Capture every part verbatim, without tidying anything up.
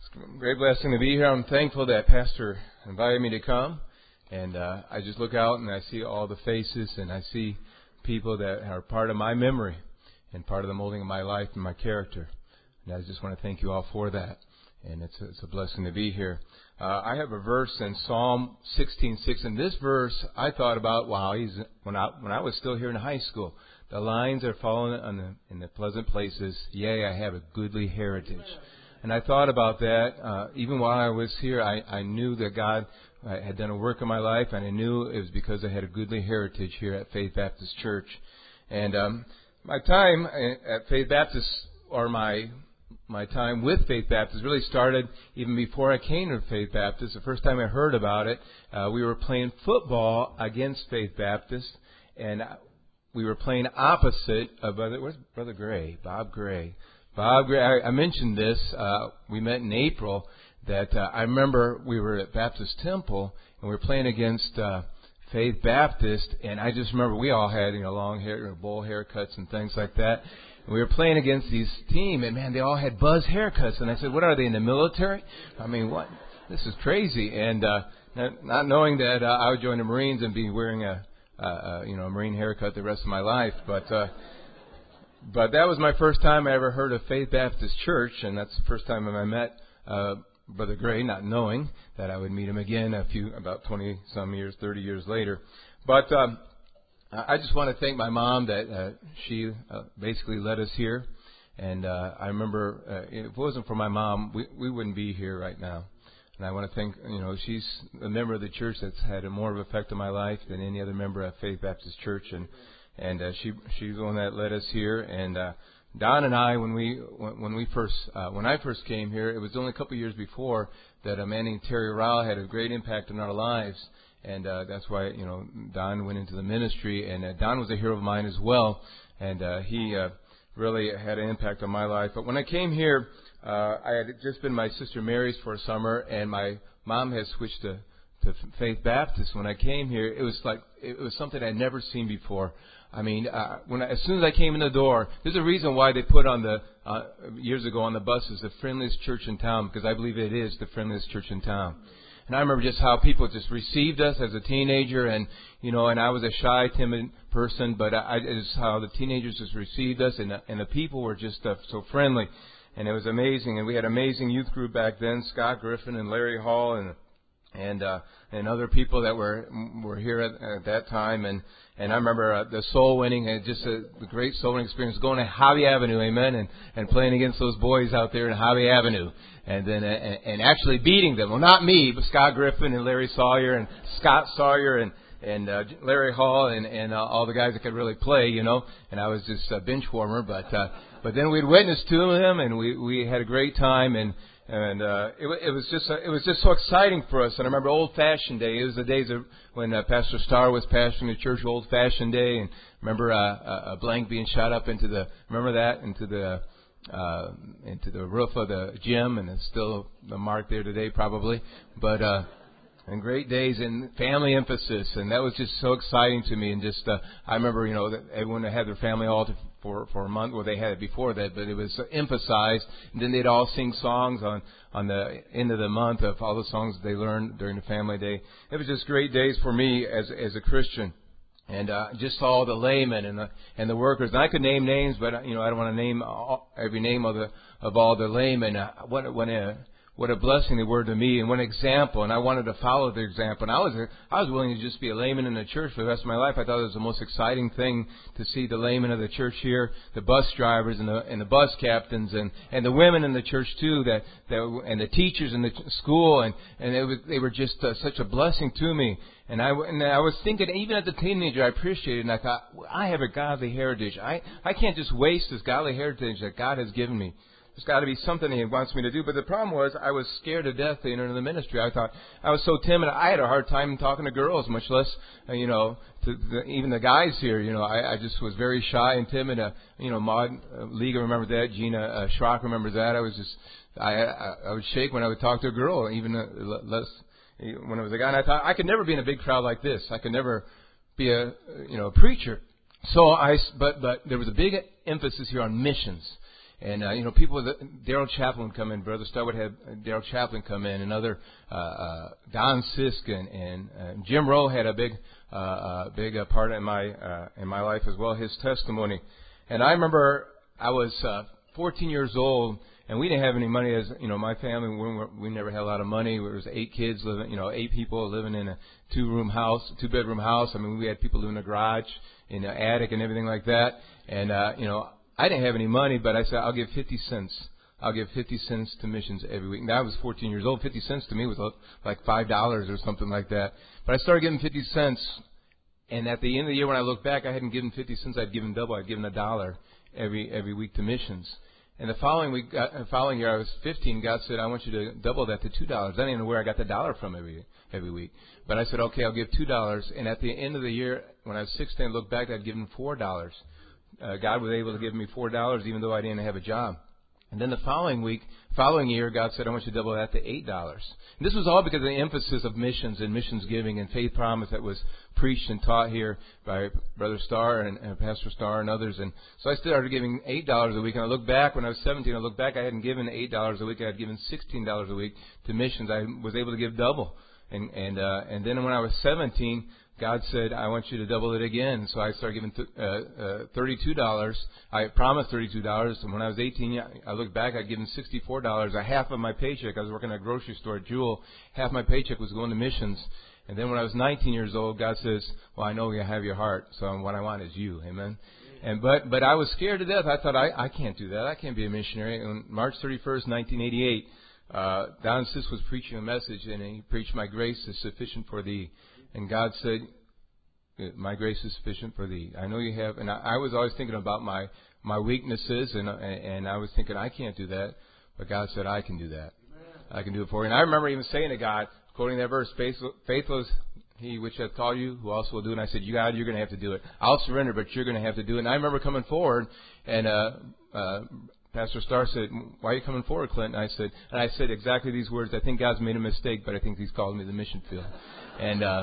It's a great blessing to be here. I'm thankful that Pastor invited me to come. And uh, I just look out and I see all the faces and I see people that are part of my memory and part of the molding of my life and my character. And I just want to thank you all for that. And it's a, it's a blessing to be here. Uh, I have a verse in Psalm sixteen six, and this verse I thought about wow, he's, when I when I was still here in high school. The lines are fallen on the, in the pleasant places. Yea, I have a goodly heritage. And I thought about that. Uh, even while I was here, I, I knew that God had done a work in my life, and I knew it was because I had a goodly heritage here at Faith Baptist Church. And um, my time at Faith Baptist, or my my time with Faith Baptist, really started even before I came to Faith Baptist. The first time I heard about it, uh, we were playing football against Faith Baptist, and we were playing opposite of Brother, where's Brother Gray, Bob Gray. Bob Gray, I, I mentioned this, uh, we met in April, that uh, I remember we were at Baptist Temple, and we were playing against uh, Faith Baptist, and I just remember we all had, you know, long hair, you know, bowl haircuts and things like that. And we were playing against these team, and man, they all had buzz haircuts, and I said, what are they, in the military? I mean, what? This is crazy. And uh, not, not knowing that uh, I would join the Marines and be wearing a, uh, uh, you know, a Marine haircut the rest of my life, but... Uh, But that was my first time I ever heard of Faith Baptist Church, and that's the first time I met uh, Brother Gray, not knowing that I would meet him again a few, about twenty some years, thirty years later. But um, I just want to thank my mom that uh, she uh, basically led us here, and uh, I remember uh, if it wasn't for my mom, we we wouldn't be here right now. And I want to thank, you know, she's a member of the church that's had a more of an effect on my life than any other member of Faith Baptist Church, and. And uh, she she's the one that led us here. And uh, Don and I, when we when, when we first uh, when I first came here, it was only a couple of years before that a man named Terry Rowell had a great impact on our lives. And uh, that's why, you know, Don went into the ministry. And uh, Don was a hero of mine as well. And uh, he uh, really had an impact on my life. But when I came here, uh, I had just been my sister Mary's for a summer, and my mom had switched to to Faith Baptist. When I came here, it was like it was something I'd never seen before. I mean, uh, when I, as soon as I came in the door, there's a reason why they put on the uh, years ago on the buses the friendliest church in town, because I believe it is the friendliest church in town. And I remember just how people just received us as a teenager, and you know, and I was a shy, timid person, but I, I just how the teenagers just received us, and and the people were just uh, so friendly, and it was amazing. And we had an amazing youth group back then, Scott Griffin and Larry Hall, and and uh, and other people that were were here at, at that time. And and I remember uh, the soul winning, and just a, the great soul winning experience, going to Hobby Avenue, amen, and and playing against those boys out there in Hobby Avenue, and then uh, and, and actually beating them. Well, not me, but Scott Griffin and Larry Sawyer and Scott Sawyer and and uh, Larry Hall and and uh, all the guys that could really play, you know. And I was just a bench warmer, but uh, but then we'd witness to them, and we we had a great time. And And uh, it, it was just uh, it was just so exciting for us. And I remember Old Fashioned Day. It was the days of when uh, Pastor Starr was pastoring the church, Old Fashioned Day. And remember uh, a blank being shot up into the remember that into the uh, into the roof of the gym, and it's still the mark there today probably. But uh, and great days and family emphasis, and that was just so exciting to me. And just uh, I remember, you know, that everyone had their family all to, for for a month. Well, they had it before that, but it was emphasized. And then they'd all sing songs on on the end of the month of all the songs they learned during the family day. It was just great days for me as as a Christian, and uh, just saw the laymen and the and the workers. And I could name names, but you know, I don't want to name all, every name of the of all the laymen. Uh, what what a What a blessing they were to me, and what an example. And I wanted to follow their example. And I was I was willing to just be a layman in the church for the rest of my life. I thought it was the most exciting thing to see the laymen of the church here, the bus drivers and the and the bus captains, and, and the women in the church too, that, that and the teachers in the school, and and it was, they were just uh, such a blessing to me. And I and I was thinking, even as a teenager, I appreciated it. And I thought, well, I have a godly heritage. I I can't just waste this godly heritage that God has given me. There's got to be something He wants me to do. But the problem was, I was scared to death to enter into the ministry. I thought I was so timid. I had a hard time talking to girls, much less, uh, you know, to the, even the guys here. You know, I, I just was very shy and timid. Uh, you know, Maud uh, Liga remembers that. Gina uh, Schrock remembers that. I was just, I, I I would shake when I would talk to a girl, even uh, less when I was a guy. And I thought I could never be in a big crowd like this. I could never be a, you know, a preacher. So I, but but there was a big emphasis here on missions. And, uh, you know, people, Daryl Chaplin would come in, Brother Star would have Daryl Chaplin come in, and other, uh, uh, Don Sisk and, and, uh, Jim Rowe had a big, uh, uh, big uh, part in my, uh, in my life as well, his testimony. And I remember I was, uh, fourteen years old, and we didn't have any money as, you know, my family, we, were, we never had a lot of money. There was eight kids living, you know, eight people living in a two-room house, two-bedroom house. I mean, we had people living in a garage, in the attic and everything like that. And, uh, you know, I didn't have any money, but I said, I'll give fifty cents. I'll give fifty cents to missions every week. And I was fourteen years old. fifty cents to me was like five dollars or something like that. But I started giving fifty cents. And at the end of the year, when I look back, I hadn't given fifty cents. I'd given double. I'd given a dollar every, every week to missions. And the following week, uh, following year, I was fifteen. God said, I want you to double that to two dollars. I didn't even know where I got the dollar from every every week. But I said, okay, I'll give two dollars. And at the end of the year, when I was sixteen, I looked back, I'd given four dollars. Uh, God was able to give me four dollars, even though I didn't have a job. And then the following week, following year, God said, I want you to double that to eight dollars. And this was all because of the emphasis of missions and missions giving and faith promise that was preached and taught here by Brother Starr and, and Pastor Starr and others. And so I started giving eight dollars a week. And I look back, when I was seventeen, I look back, I hadn't given eight dollars a week. I had given sixteen dollars a week to missions. I was able to give double. And, and, uh, and then when I was seventeen, God said, I want you to double it again. So I started giving th- uh, uh, thirty-two dollars. I promised thirty-two dollars. And when I was eighteen, I looked back, I'd given sixty-four dollars, a half of my paycheck. I was working at a grocery store at Jewel. Half my paycheck was going to missions. And then when I was nineteen years old, God says, well, I know you have your heart. So what I want is you. Amen. And but but I was scared to death. I thought, I, I can't do that. I can't be a missionary. On March thirty-first, nineteen eighty-eight, uh, Don Sisk was preaching a message, and he preached, my grace is sufficient for thee. And God said, my grace is sufficient for thee. I know you have, and I, I was always thinking about my, my weaknesses, and, and I was thinking, I can't do that. But God said, I can do that. Amen. I can do it for you. And I remember even saying to God, quoting that verse, faithful is he which hath called you, who also will do it. And I said, you God, you're going to have to do it. I'll surrender, but you're going to have to do it. And I remember coming forward, and uh, uh, Pastor Starr said, why are you coming forward, Clint? And I said, and I said exactly these words, I think God's made a mistake, but I think He's called me to the mission field. And, uh,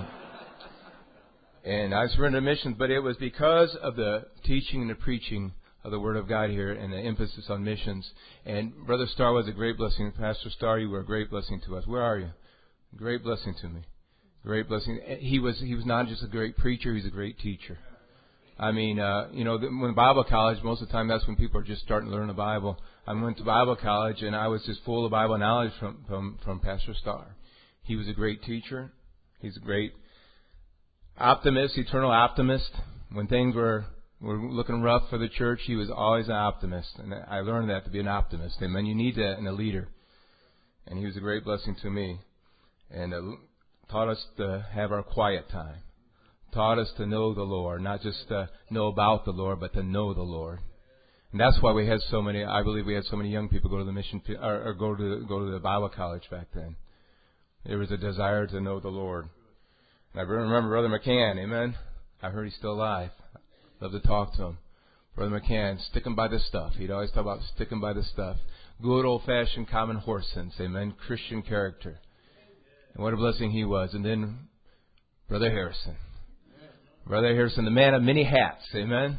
And I surrendered missions, but it was because of the teaching and the preaching of the Word of God here and the emphasis on missions. And Brother Starr was a great blessing. Pastor Starr, you were a great blessing to us. Where are you? Great blessing to me. Great blessing. He was he was not just a great preacher, he's a great teacher. I mean, uh, you know, when Bible college, most of the time that's when people are just starting to learn the Bible. I went to Bible college, and I was just full of Bible knowledge from, from, from Pastor Starr. He was a great teacher. He's a great optimist, eternal optimist. When things were, were looking rough for the church, he was always an optimist. And I learned that to be an optimist. And man, you need that in a leader. And he was a great blessing to me. And uh, taught us to have our quiet time. Taught us to know the Lord, not just to know about the Lord, but to know the Lord. And that's why we had so many, I believe we had so many young people go to the mission, or, or go to go to the Bible college back then. There was a desire to know the Lord. And I remember Brother McCann, amen. I heard he's still alive. Love to talk to him. Brother McCann, sticking by the stuff. He'd always talk about sticking by the stuff. Good old-fashioned common horse sense, amen. Christian character. And what a blessing he was. And then Brother Harrison. Brother Harrison, the man of many hats, amen.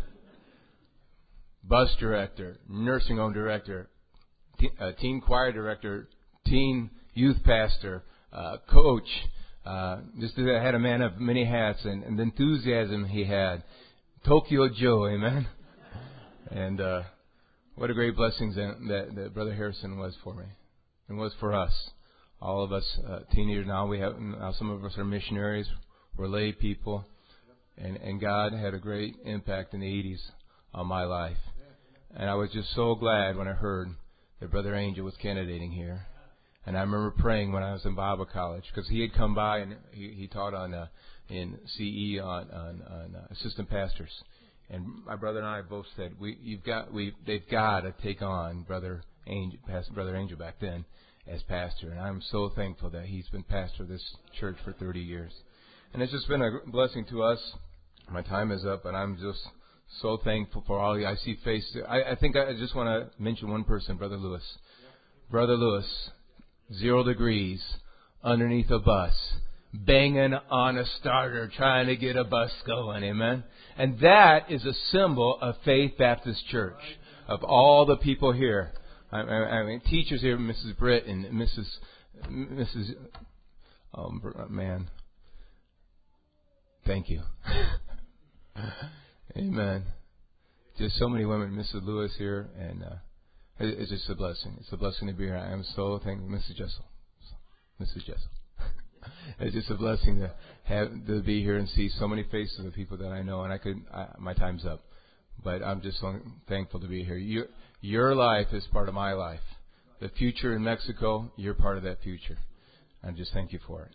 Bus director, nursing home director, teen, uh, teen choir director, teen youth pastor, uh, coach. Uh, just had a man of many hats, and, and the enthusiasm he had. Tokyo Joe, amen. And uh, what a great blessing that, that, that Brother Harrison was for me, and was for us. All of us uh, teenagers now. We have now some of us are missionaries. We're lay people, and and God had a great impact in the eighties on my life. And I was just so glad when I heard that Brother Angel was candidating here. And I remember praying when I was in Bible college, because he had come by and he, he taught on uh, in C E on, on, on uh, assistant pastors. And my brother and I both said, "We, you've got, we, they've got to take on Brother Angel, Pastor, Brother Angel back then as pastor." And I'm so thankful that he's been pastor of this church for thirty years. And it's just been a blessing to us. My time is up, and I'm just so thankful for all you. I see faces. I, I think I just want to mention one person, Brother Lewis. Brother Lewis. Zero degrees, underneath a bus, banging on a starter, trying to get a bus going, amen? And that is a symbol of Faith Baptist Church. of all the people here. I, I, I mean, teachers here, Missus Britt and Missus Missus Um, man, thank you. Amen. Just so many women, Missus Lewis here, and uh, it, it's just a blessing. It's a blessing to be here. I am so thankful, Missus Jessel, Missus Jessel. It's just a blessing to have to be here and see so many faces of people that I know. And I could, I, my time's up, but I'm just so thankful to be here. Your your life is part of my life. The future in Mexico, you're part of that future. I just thank you for it.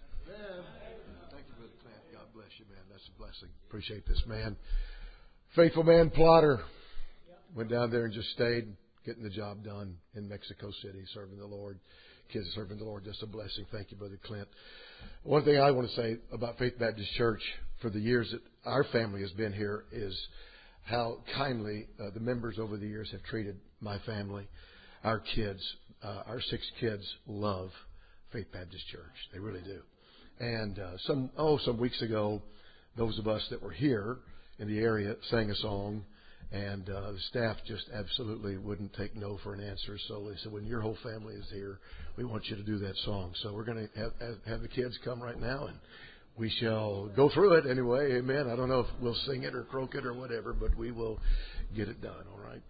Thank you, Brother Clint. God bless you, man. That's a blessing. Appreciate this, man. Faithful man, plotter. Went down there and just stayed, getting the job done in Mexico City, serving the Lord. Kids serving the Lord. Just a blessing. Thank you, Brother Clint. One thing I want to say about Faith Baptist Church for the years that our family has been here is how kindly uh, the members over the years have treated my family. Our kids, uh, our six kids love Faith Baptist Church. They really do. And uh, some oh some weeks ago, those of us that were here in the area sang a song, and uh, the staff just absolutely wouldn't take no for an answer. So they said, when your whole family is here, we want you to do that song. So we're going to have, have, have the kids come right now, and we shall go through it anyway. Amen. I don't know if we'll sing it or croak it or whatever, but we will get it done. All right.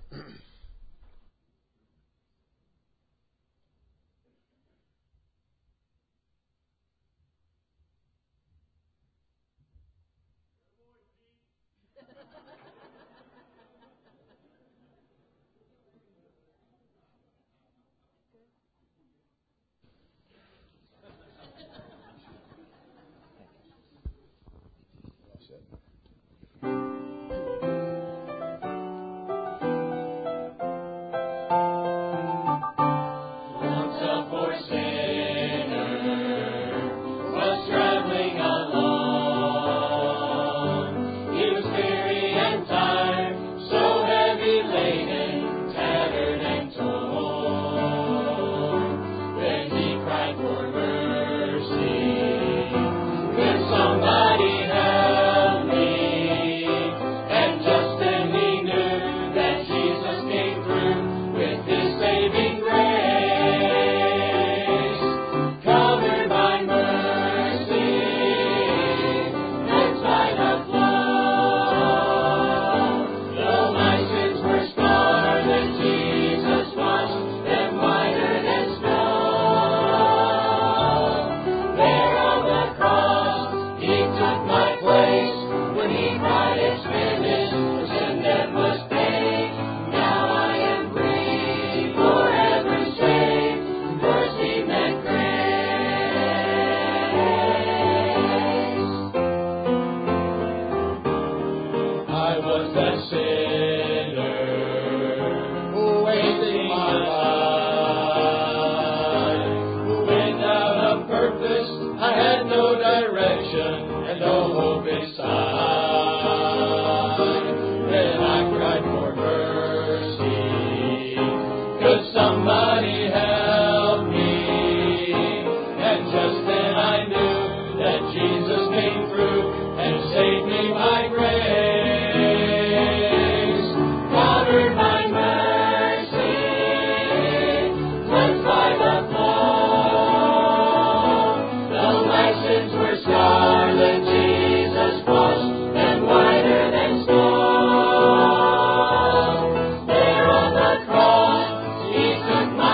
Took my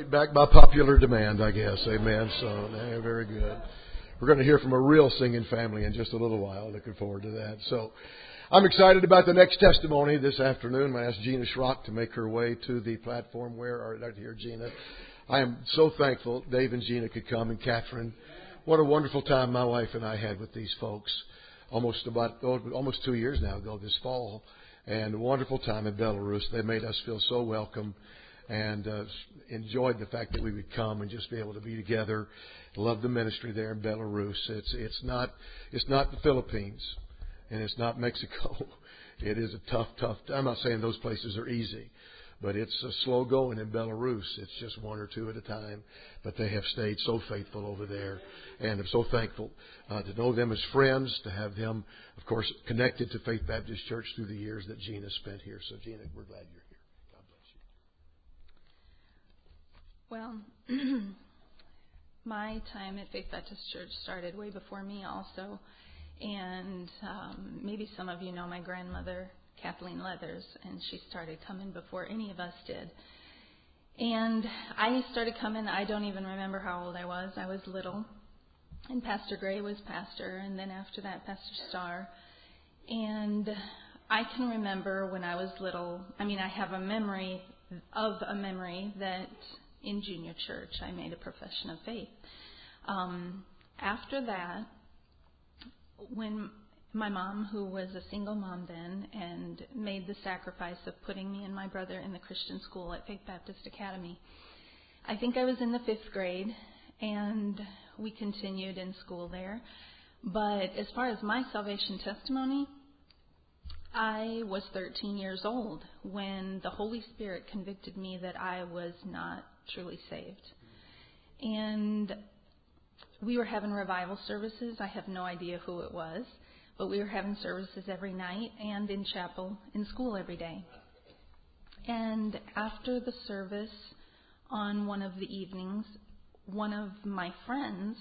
back by popular demand, I guess. Amen. So, yeah, very good. We're going to hear from a real singing family in just a little while. Looking forward to that. So, I'm excited about the next testimony this afternoon. I'm going to ask Gina Schrock to make her way to the platform. Where are right here, Gina? I am so thankful Dave and Gina could come, and Catherine. What a wonderful time my wife and I had with these folks. Almost about almost two years now ago this fall, and a wonderful time in Belarus. They made us feel so welcome, and uh, enjoyed the fact that we would come and just be able to be together. Love the ministry there in Belarus. It's it's not it's not the Philippines, and it's not Mexico. It is a tough, tough. I'm not saying those places are easy, but it's uh, slow going in Belarus. It's just one or two at a time. But they have stayed so faithful over there. And I'm so thankful uh, to know them as friends, to have them, of course, connected to Faith Baptist Church through the years that Gina spent here. So, Gina, we're glad you're here. God bless you. Well, my time at Faith Baptist Church started way before me also. And um, maybe some of you know my grandmother, Kathleen Leathers, and she started coming before any of us did. And I started coming, I don't even remember how old I was. I was little. And Pastor Gray was pastor, and then after that, Pastor Starr. And I can remember when I was little, I mean, I have a memory of a memory that in junior church I made a profession of faith. Um, after that, when my mom, who was a single mom then, and made the sacrifice of putting me and my brother in the Christian school at Faith Baptist Academy. I think I was in the fifth grade, and we continued in school there. But as far as my salvation testimony, I was thirteen years old when the Holy Spirit convicted me that I was not truly saved. And we were having revival services. I have no idea who it was. But we were having services every night and in chapel, in school every day. And after the service on one of the evenings, one of my friends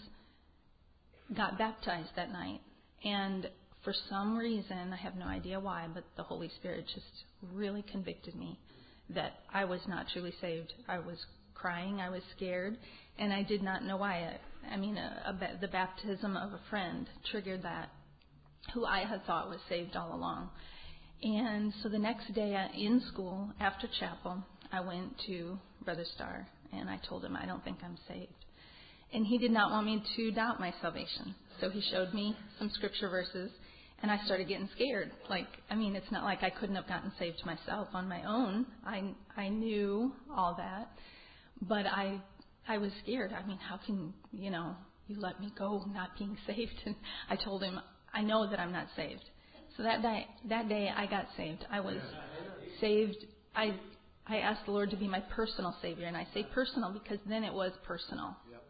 got baptized that night. And for some reason, I have no idea why, but the Holy Spirit just really convicted me that I was not truly saved. I was crying, I was scared, and I did not know why. I, I mean, a, a, the baptism of a friend triggered that, who I had thought was saved all along. And so the next day in school, after chapel, I went to Brother Starr, and I told him, I don't think I'm saved. And he did not want me to doubt my salvation. So he showed me some scripture verses, and I started getting scared. Like, I mean, it's not like I couldn't have gotten saved myself on my own. I I knew all that, but I I was scared. I mean, how can, you know, you let me go not being saved? And I told him, I know that I'm not saved. So that day, that day I got saved. I was saved. I I asked the Lord to be my personal Savior. And I say personal because then it was personal.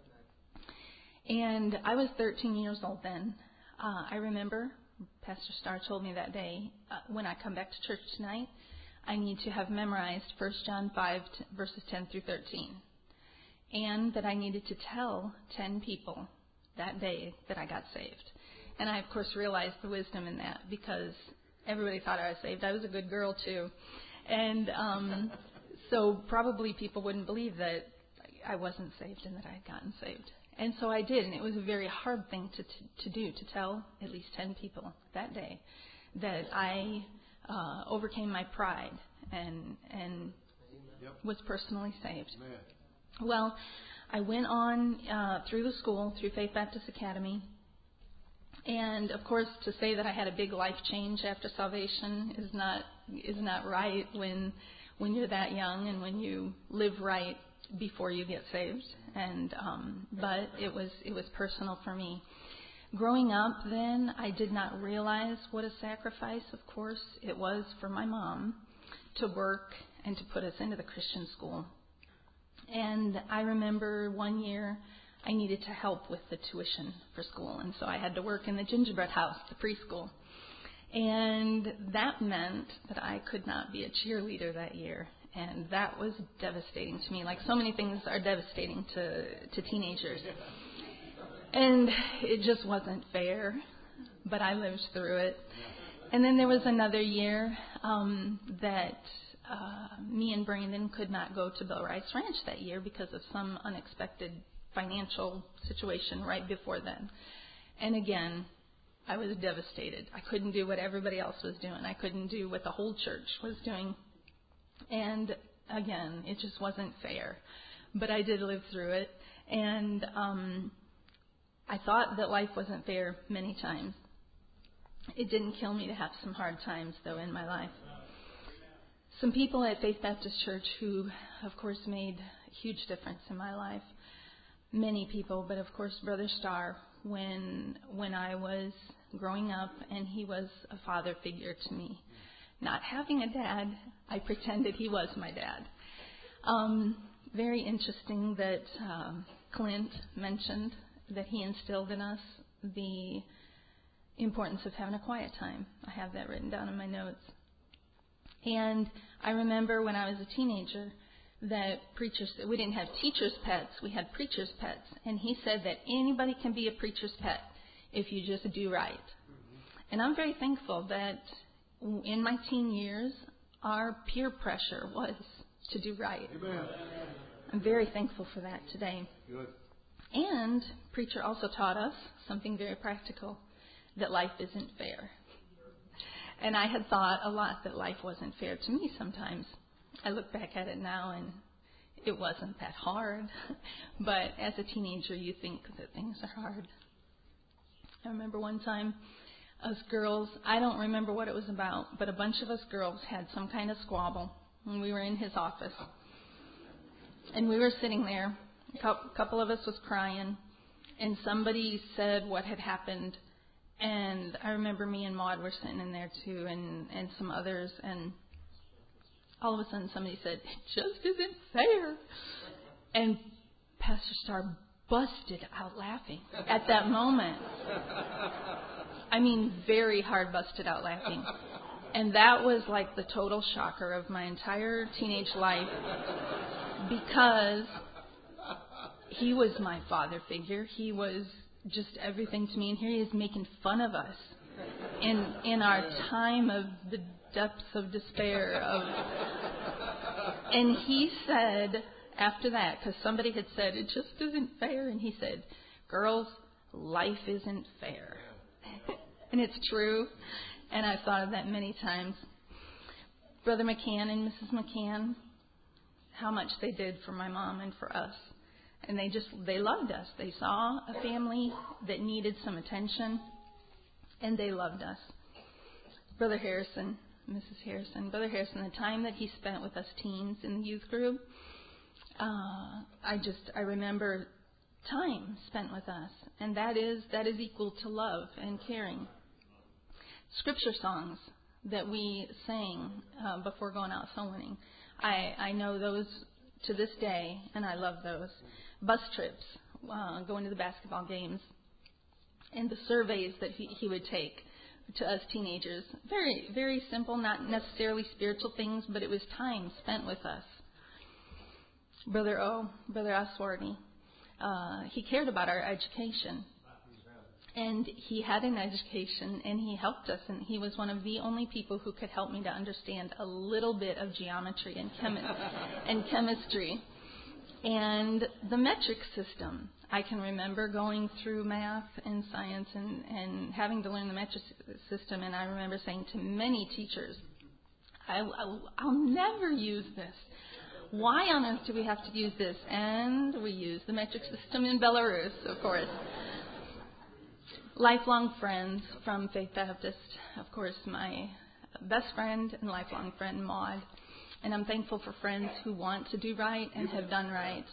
And I was thirteen years old then. Uh, I remember Pastor Starr told me that day, uh, when I come back to church tonight, I need to have memorized First John five, t- verses ten through thirteen. And that I needed to tell ten people that day that I got saved. And I, of course, realized the wisdom in that because everybody thought I was saved. I was a good girl, too. And um, so probably people wouldn't believe that I wasn't saved and that I had gotten saved. And so I did, and it was a very hard thing to to, to do, to tell at least ten people that day that I uh, overcame my pride and and yep. was personally saved. Amen. Well, I went on uh, through the school, through Faith Baptist Academy. And of course, to say that I had a big life change after salvation is not is not right when when you're that young and when you live right before you get saved. And um, but it was it was personal for me. Growing up, then I did not realize what a sacrifice, of course, it was for my mom to work and to put us into the Christian school. And I remember one year I needed to help with the tuition for school, and so I had to work in the gingerbread house, the preschool. And that meant that I could not be a cheerleader that year, and that was devastating to me, like so many things are devastating to, to teenagers. And it just wasn't fair, but I lived through it. And then there was another year um, that uh, me and Brandon could not go to Bill Rice Ranch that year because of some unexpected financial situation right before then. And again, I was devastated. I couldn't do what everybody else was doing. I couldn't do what the whole church was doing. And again, it just wasn't fair. But I did live through it. And um, I thought that life wasn't fair many times. It didn't kill me to have some hard times, though, in my life. Some people at Faith Baptist Church who, of course, made a huge difference in my life. Many people, but of course, Brother Starr, when when I was growing up, and he was a father figure to me. Not having a dad, I pretended he was my dad. Um, very interesting that um, Clint mentioned that he instilled in us the importance of having a quiet time. I have that written down in my notes. And I remember when I was a teenager that preachers, we didn't have teachers' pets, we had preachers' pets. And he said that anybody can be a preacher's pet if you just do right. And I'm very thankful that in my teen years, our peer pressure was to do right. Amen. I'm very thankful for that today. Good. And preacher also taught us something very practical, that life isn't fair. And I had thought a lot that life wasn't fair to me sometimes. I look back at it now and it wasn't that hard. But as a teenager, you think that things are hard. I remember one time, us girls, I don't remember what it was about, but a bunch of us girls had some kind of squabble. And we were in his office. And we were sitting there. A couple of us was crying. And somebody said what had happened. And I remember me and Maud were sitting in there too, and, and some others. And all of a sudden somebody said, "It just isn't fair." And Pastor Starr busted out laughing at that moment. I mean, very hard busted out laughing. And that was like the total shocker of my entire teenage life, because he was my father figure. He was just everything to me. And here he is making fun of us in in our time of the depths of despair. Of, and he said after that, because somebody had said, "It just isn't fair," and he said, "Girls, life isn't fair." And it's true. And I've thought of that many times. Brother McCann and Missus McCann, how much they did for my mom and for us. And they just, they loved us. They saw a family that needed some attention, and they loved us. Brother Harrison, Missus Harrison, Brother Harrison, the time that he spent with us teens in the youth group, uh, I just, I remember time spent with us. And that is, that is equal to love and caring. Scripture songs that we sang uh, before going out soul winning. I, I know those to this day, and I love those. Bus trips, uh, going to the basketball games, and the surveys that he, he would take to us teenagers. Very, very simple, not necessarily spiritual things, but it was time spent with us. Brother O, Brother Oswardy, uh, he cared about our education. And he had an education, and he helped us, and he was one of the only people who could help me to understand a little bit of geometry and, chemi- and chemistry. And the metric system. I can remember going through math and science and, and having to learn the metric system, and I remember saying to many teachers, I, I, I'll never use this. Why on earth do we have to use this? And we use the metric system in Belarus, of course. Lifelong friends from Faith Baptist, of course, my best friend and lifelong friend, Maud. And I'm thankful for friends who want to do right and have done right.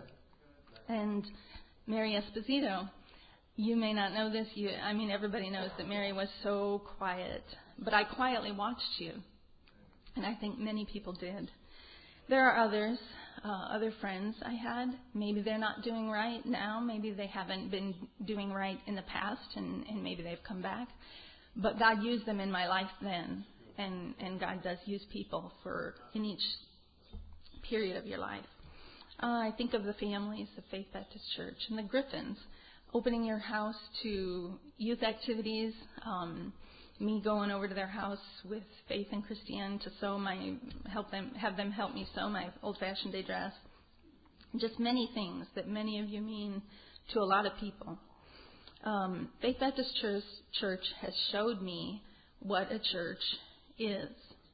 And Mary Esposito, you may not know this. You, I mean, everybody knows that Mary was so quiet. But I quietly watched you. And I think many people did. There are others, uh, other friends I had. Maybe they're not doing right now. Maybe they haven't been doing right in the past, and, and maybe they've come back. But God used them in my life then, and, and God does use people for in each period of your life. Uh, I think of the families of Faith Baptist Church and the Griffins, opening your house to youth activities, um, me going over to their house with Faith and Christiane to sew my, help them, have them help me sew my old-fashioned day dress. Just many things that many of you mean to a lot of people. Um, Faith Baptist Church, Church has showed me what a church is.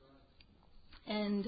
And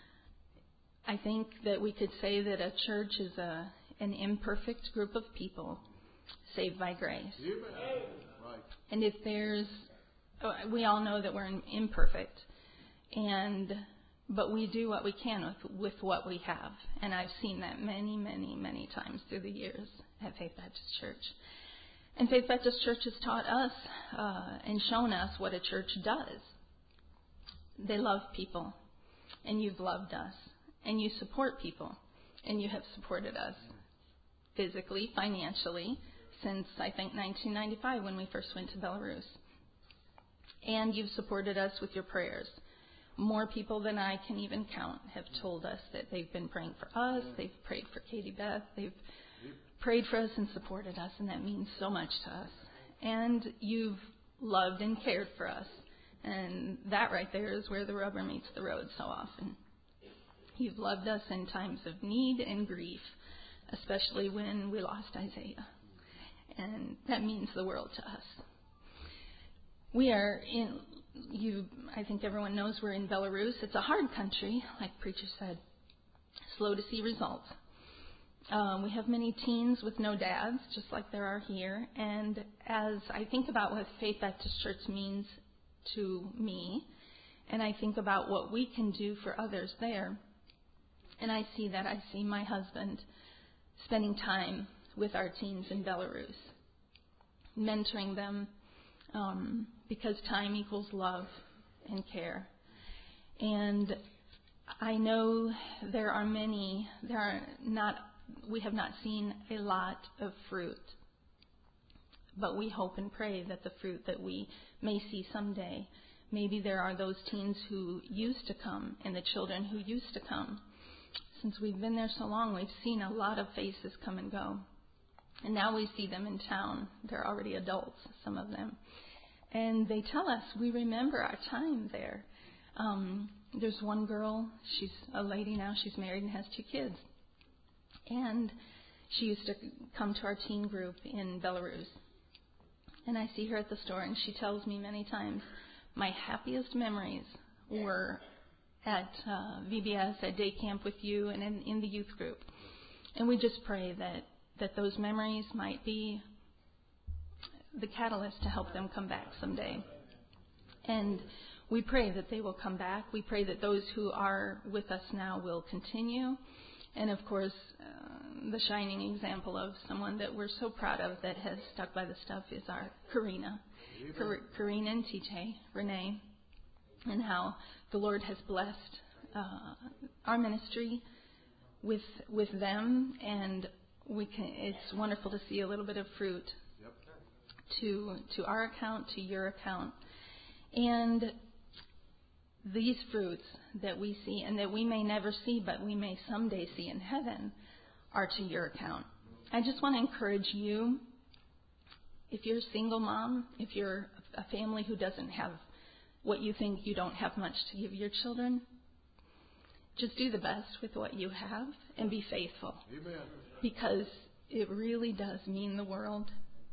I think that we could say that a church is a an imperfect group of people saved by grace. Right. And if there's, we all know that we're imperfect, and but we do what we can with, with what we have. And I've seen that many, many, many times through the years at Faith Baptist Church. And Faith Baptist Church has taught us uh, and shown us what a church does. They love people, and you've loved us, and you support people, and you have supported us physically, financially, since I think nineteen ninety-five when we first went to Belarus. And you've supported us with your prayers. More people than I can even count have told us that they've been praying for us, they've prayed for Katie Beth, they've prayed for us and supported us, and that means so much to us. And you've loved and cared for us. And that right there is where the rubber meets the road so often. You've loved us in times of need and grief, especially when we lost Isaiah. And that means the world to us. We are in, you, I think everyone knows we're in Belarus. It's a hard country, like Preacher said, slow to see results. Um, we have many teens with no dads, just like there are here. And as I think about what Faith Baptist Church means to me, and I think about what we can do for others there, and I see that, I see my husband spending time with our teens in Belarus, mentoring them, um, because time equals love and care. And I know there are many, there are not, we have not seen a lot of fruit, but we hope and pray that the fruit that we may see someday, maybe there are those teens who used to come and the children who used to come. Since we've been there so long, we've seen a lot of faces come and go. And now we see them in town. They're already adults, some of them. And they tell us, we remember our time there. Um, there's one girl, she's a lady now, she's married and has two kids. And she used to come to our teen group in Belarus. And I see her at the store, and she tells me many times, my happiest memories were at uh, V B S, at day camp with you, and in, in the youth group. And we just pray that, that those memories might be the catalyst to help them come back someday. And we pray that they will come back. We pray that those who are with us now will continue. And, of course, uh, the shining example of someone that we're so proud of that has stuck by the stuff is our Karina. Kar- Karina and T J, Renee, and how the Lord has blessed uh, our ministry with with them, and we can, it's wonderful to see a little bit of fruit yep. to to our account, to your account. And these fruits that we see and that we may never see but we may someday see in heaven are to your account. I just want to encourage you, if you're a single mom, if you're a family who doesn't have what you think you don't have much to give your children, just do the best with what you have and be faithful. Amen. Because it really does mean the world,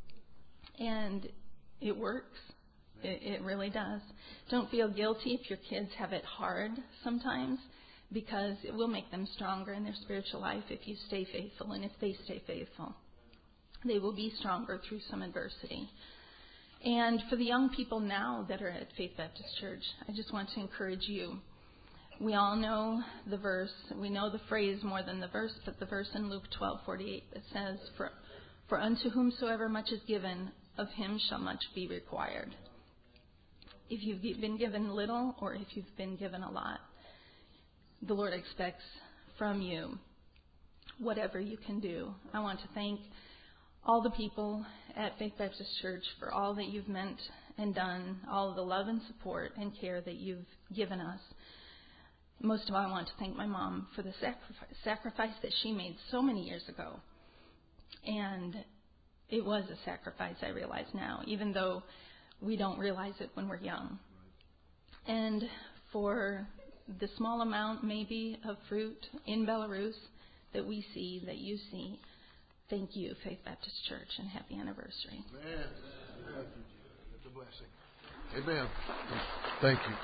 and it works. It, it really does. Don't feel guilty if your kids have it hard sometimes, because it will make them stronger in their spiritual life if you stay faithful, and if they stay faithful. They will be stronger through some adversity. And for the young people now that are at Faith Baptist Church, I just want to encourage you. We all know the verse. We know the phrase more than the verse, but the verse in Luke twelve forty-eight that says, For, for unto whomsoever much is given, of him shall much be required. If you've been given little or if you've been given a lot, the Lord expects from you whatever you can do. I want to thank all the people at Faith Baptist Church for all that you've meant and done, all of the love and support and care that you've given us. Most of all, I want to thank my mom for the sacrifice, sacrifice that she made so many years ago. And it was a sacrifice, I realize now, even though we don't realize it when we're young. And for the small amount maybe of fruit in Belarus that we see, that you see, thank you, Faith Baptist Church, and happy anniversary. Amen. That's a blessing. Amen. Thank you.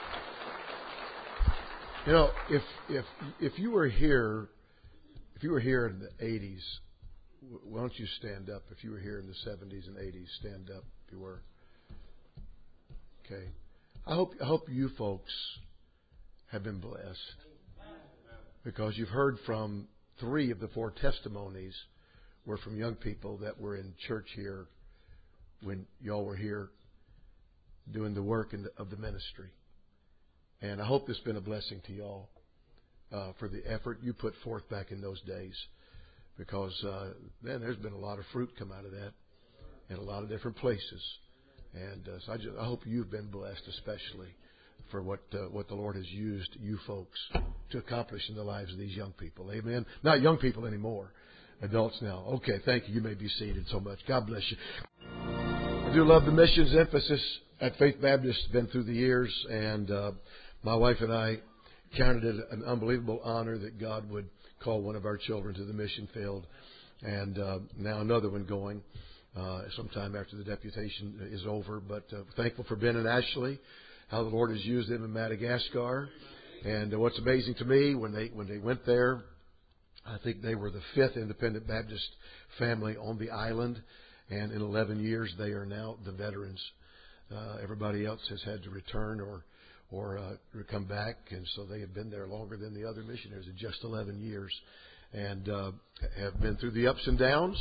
You know, if if if you were here, if you were here in the eighties, why don't you stand up? If you were here in the seventies and eighties, stand up. If you were. Okay. I hope I hope you folks have been blessed, because you've heard from three of the four testimonies were from young people that were in church here when y'all were here doing the work in the, of the ministry. And I hope this has been a blessing to y'all uh, for the effort you put forth back in those days, because uh, man, there's been a lot of fruit come out of that in a lot of different places. And uh, so I, just, I hope you've been blessed, especially for what uh, what the Lord has used you folks to accomplish in the lives of these young people. Amen. Not young people anymore, adults now. Okay, thank you. You may be seated so much. God bless you. I do love the missions emphasis at Faith Baptist. It's been through the years, and uh, my wife and I counted it an unbelievable honor that God would call one of our children to the mission field, and uh, now another one going uh, sometime after the deputation is over. But uh, thankful for Ben and Ashley, how the Lord has used them in Madagascar. And uh, what's amazing to me, when they when they went there, I think they were the fifth independent Baptist family on the island, and in eleven years they are now the veterans. Uh, everybody else has had to return or or uh, come back, and so they have been there longer than the other missionaries in just eleven years, and uh, have been through the ups and downs.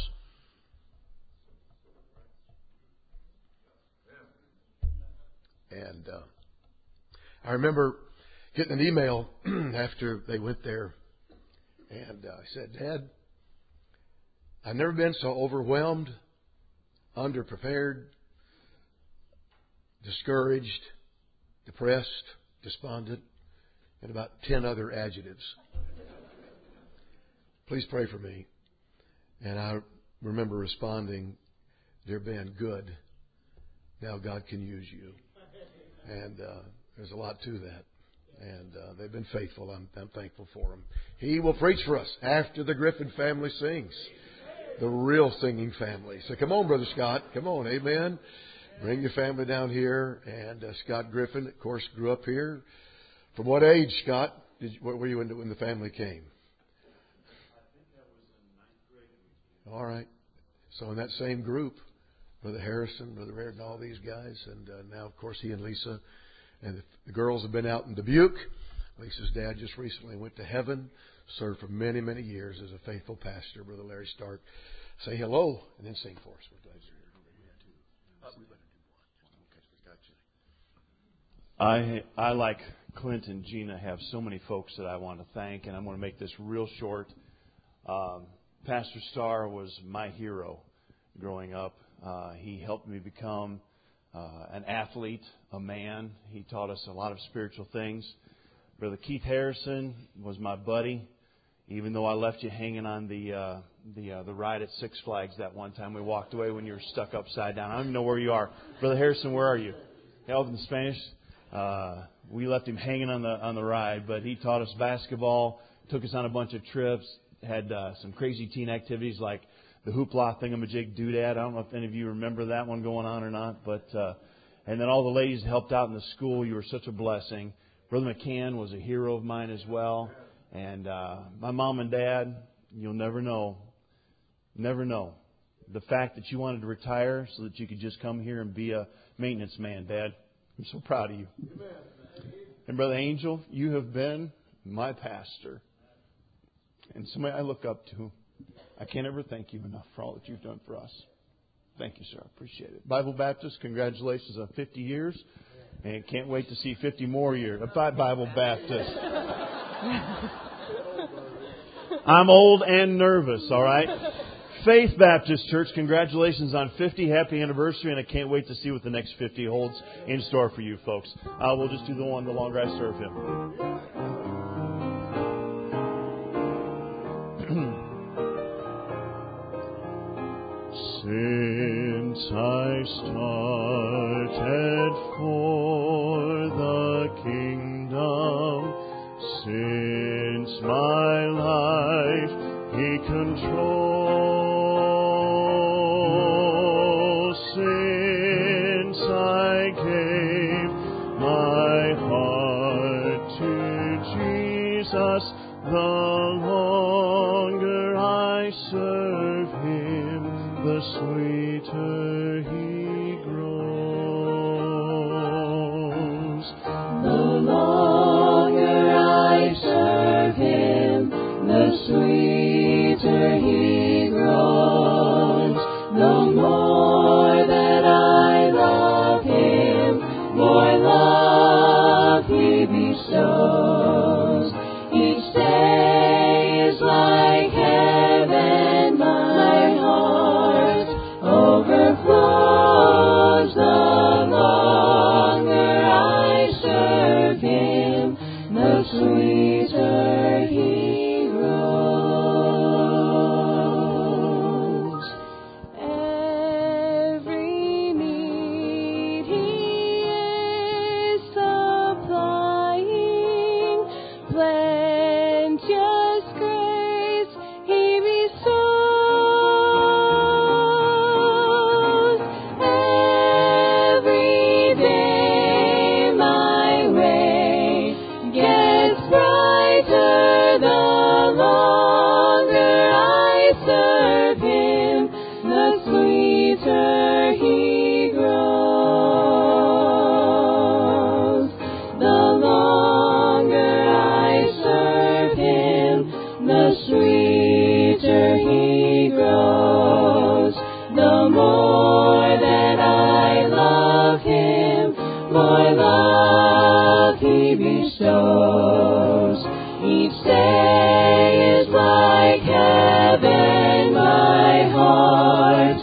And uh, I remember getting an email after they went there, and uh, I said, Dad, I've never been so overwhelmed, underprepared, discouraged, depressed, despondent, and about ten other adjectives. Please pray for me. And I remember responding, Dear Ben, good. Now God can use you. And uh, there's a lot to that. And uh, they've been faithful. I'm, I'm thankful for them. He will preach for us after the Griffin family sings. The real singing family. So come on, Brother Scott. Come on. Amen. Bring your family down here. And uh, Scott Griffin, of course, grew up here. From what age, Scott, did you, what were you in when the family came? I think that was in ninth grade. All right. So in that same group, Brother Harrison, Brother Reardon, all these guys. And uh, now, of course, he and Lisa. And the, the girls have been out in Dubuque. Lisa's dad just recently went to heaven. Served for many, many years as a faithful pastor, Brother Larry Stark. Say hello and then sing for us. We're glad you're here. I, I, like Clint and Gina, have so many folks that I want to thank, and I'm going to make this real short. Um, Pastor Starr was my hero growing up. Uh, he helped me become uh, an athlete, a man. He taught us a lot of spiritual things. Brother Keith Harrison was my buddy. Even though I left you hanging on the uh, the uh, the ride at Six Flags that one time, we walked away when you were stuck upside down. I don't even know where you are, Brother Harrison. Where are you? Held in Spanish. Uh, we left him hanging on the on the ride, but he taught us basketball, took us on a bunch of trips, had uh, some crazy teen activities like the hoopla thingamajig doodad. I don't know if any of you remember that one going on or not, but uh, and then all the ladies helped out in the school. You were such a blessing. Brother McCann was a hero of mine as well. And uh, my mom and dad, you'll never know, never know. The fact that you wanted to retire so that you could just come here and be a maintenance man, Dad. I'm so proud of you. Amen. And Brother Angel, you have been my pastor. And somebody I look up to. I can't ever thank you enough for all that you've done for us. Thank you, sir. I appreciate it. Bible Baptist, congratulations on fifty years. And can't wait to see fifty more years. Bible Baptist. I'm old and nervous, all right? Faith Baptist Church, congratulations on fifty. Happy anniversary, and I can't wait to see what the next fifty holds in store for you folks. Uh, we'll just do the one, the longer I serve Him. Since I started for the kingdom, since my life He controls, since I gave my heart to Jesus, the longer I serve Him, the sweeter He grows. The longer I serve Him, the sweeter He grows. The more that I love Him, more love He bestows. Each day is like heaven, my heart overflows. The longer I serve Him, the sweeter He grows. Every need He is supplying, plenteous grace He bestows. Every day my way gets brighter, the longer I serve Him, the sweeter He grows. The longer I serve Him, the sweeter He grows. The more that I love Him, more love He bestows. Each day is like heaven, my heart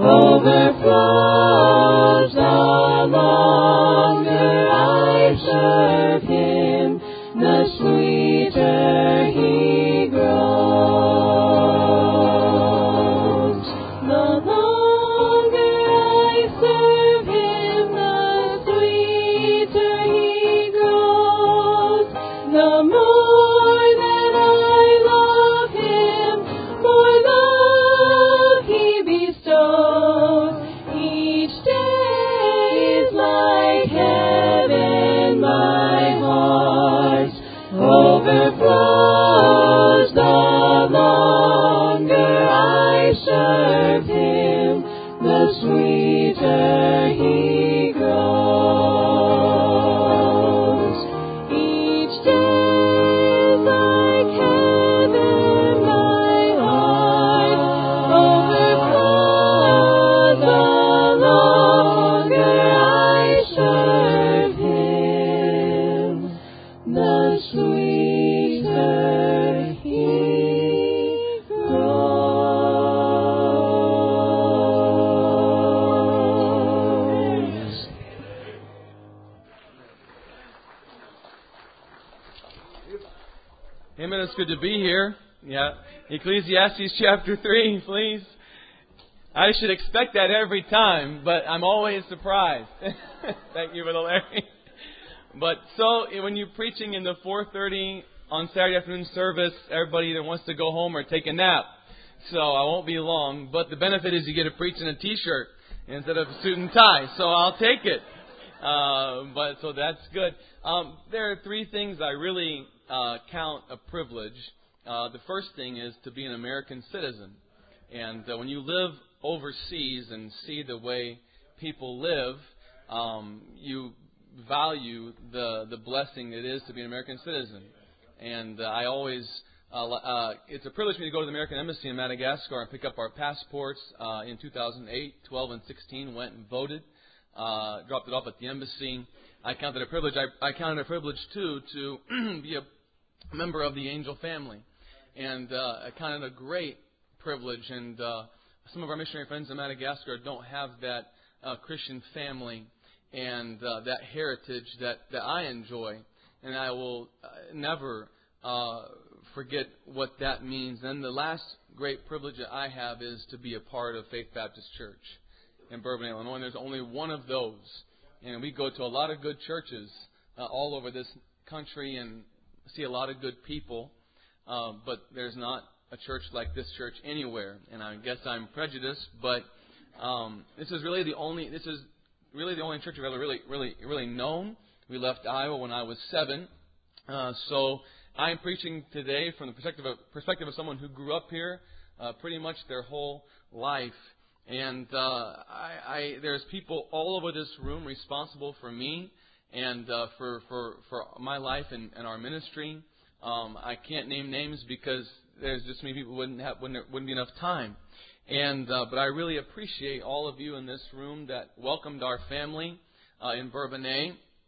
overflows. The longer I serve Him, the sweeter He grows. The longer I serve Him, the sweeter He grows. The more that I love Him, more love He bestows. Each day is like heaven, my heart overflows. The longer I serve Him, the sweeter He grows. Each day is like heaven, my heart overflows. The longer I serve Him, the sweeter He grows. Amen. It's good to be here. Yeah. Ecclesiastes chapter three, please. I should expect that every time, but I'm always surprised. Thank you, Brother Larry. But so, when you're preaching in the four thirty on Saturday afternoon service, everybody either wants to go home or take a nap. So I won't be long. But the benefit is you get to preach in a T-shirt instead of a suit and tie. So I'll take it. Uh, but so that's good. Um, there are three things I really uh, count a privilege. Uh, the first thing is to be an American citizen. And uh, when you live overseas and see the way people live, um, you value the the blessing it is to be an American citizen. And uh, I always, uh, uh, it's a privilege for me to go to the American Embassy in Madagascar and pick up our passports. Uh, in two thousand eight, twelve, and sixteen, went and voted, uh, dropped it off at the embassy. I counted a privilege. I, I counted a privilege too to be a member of the angel family, and uh, I counted a great privilege. And uh, some of our missionary friends in Madagascar don't have that uh, Christian family and uh, that heritage that, that I enjoy. And I will uh, never uh, forget what that means. And the last great privilege that I have is to be a part of Faith Baptist Church. in Bourbon, Illinois, and there's only one of those. And we go to a lot of good churches uh, all over this country and see a lot of good people, uh, but there's not a church like this church anywhere. And I guess I'm prejudiced, but um, this is really the only this is really the only church I've ever really really really known. We left Iowa when I was seven, uh, so I'm preaching today from the perspective of, perspective of someone who grew up here uh, pretty much their whole life. And uh, I, I, there's people all over this room responsible for me and uh, for, for, for my life and, and our ministry. Um, I can't name names because there's just many people wouldn't have wouldn't, wouldn't be enough time. And uh, but I really appreciate all of you in this room that welcomed our family uh, in Bourbonnais,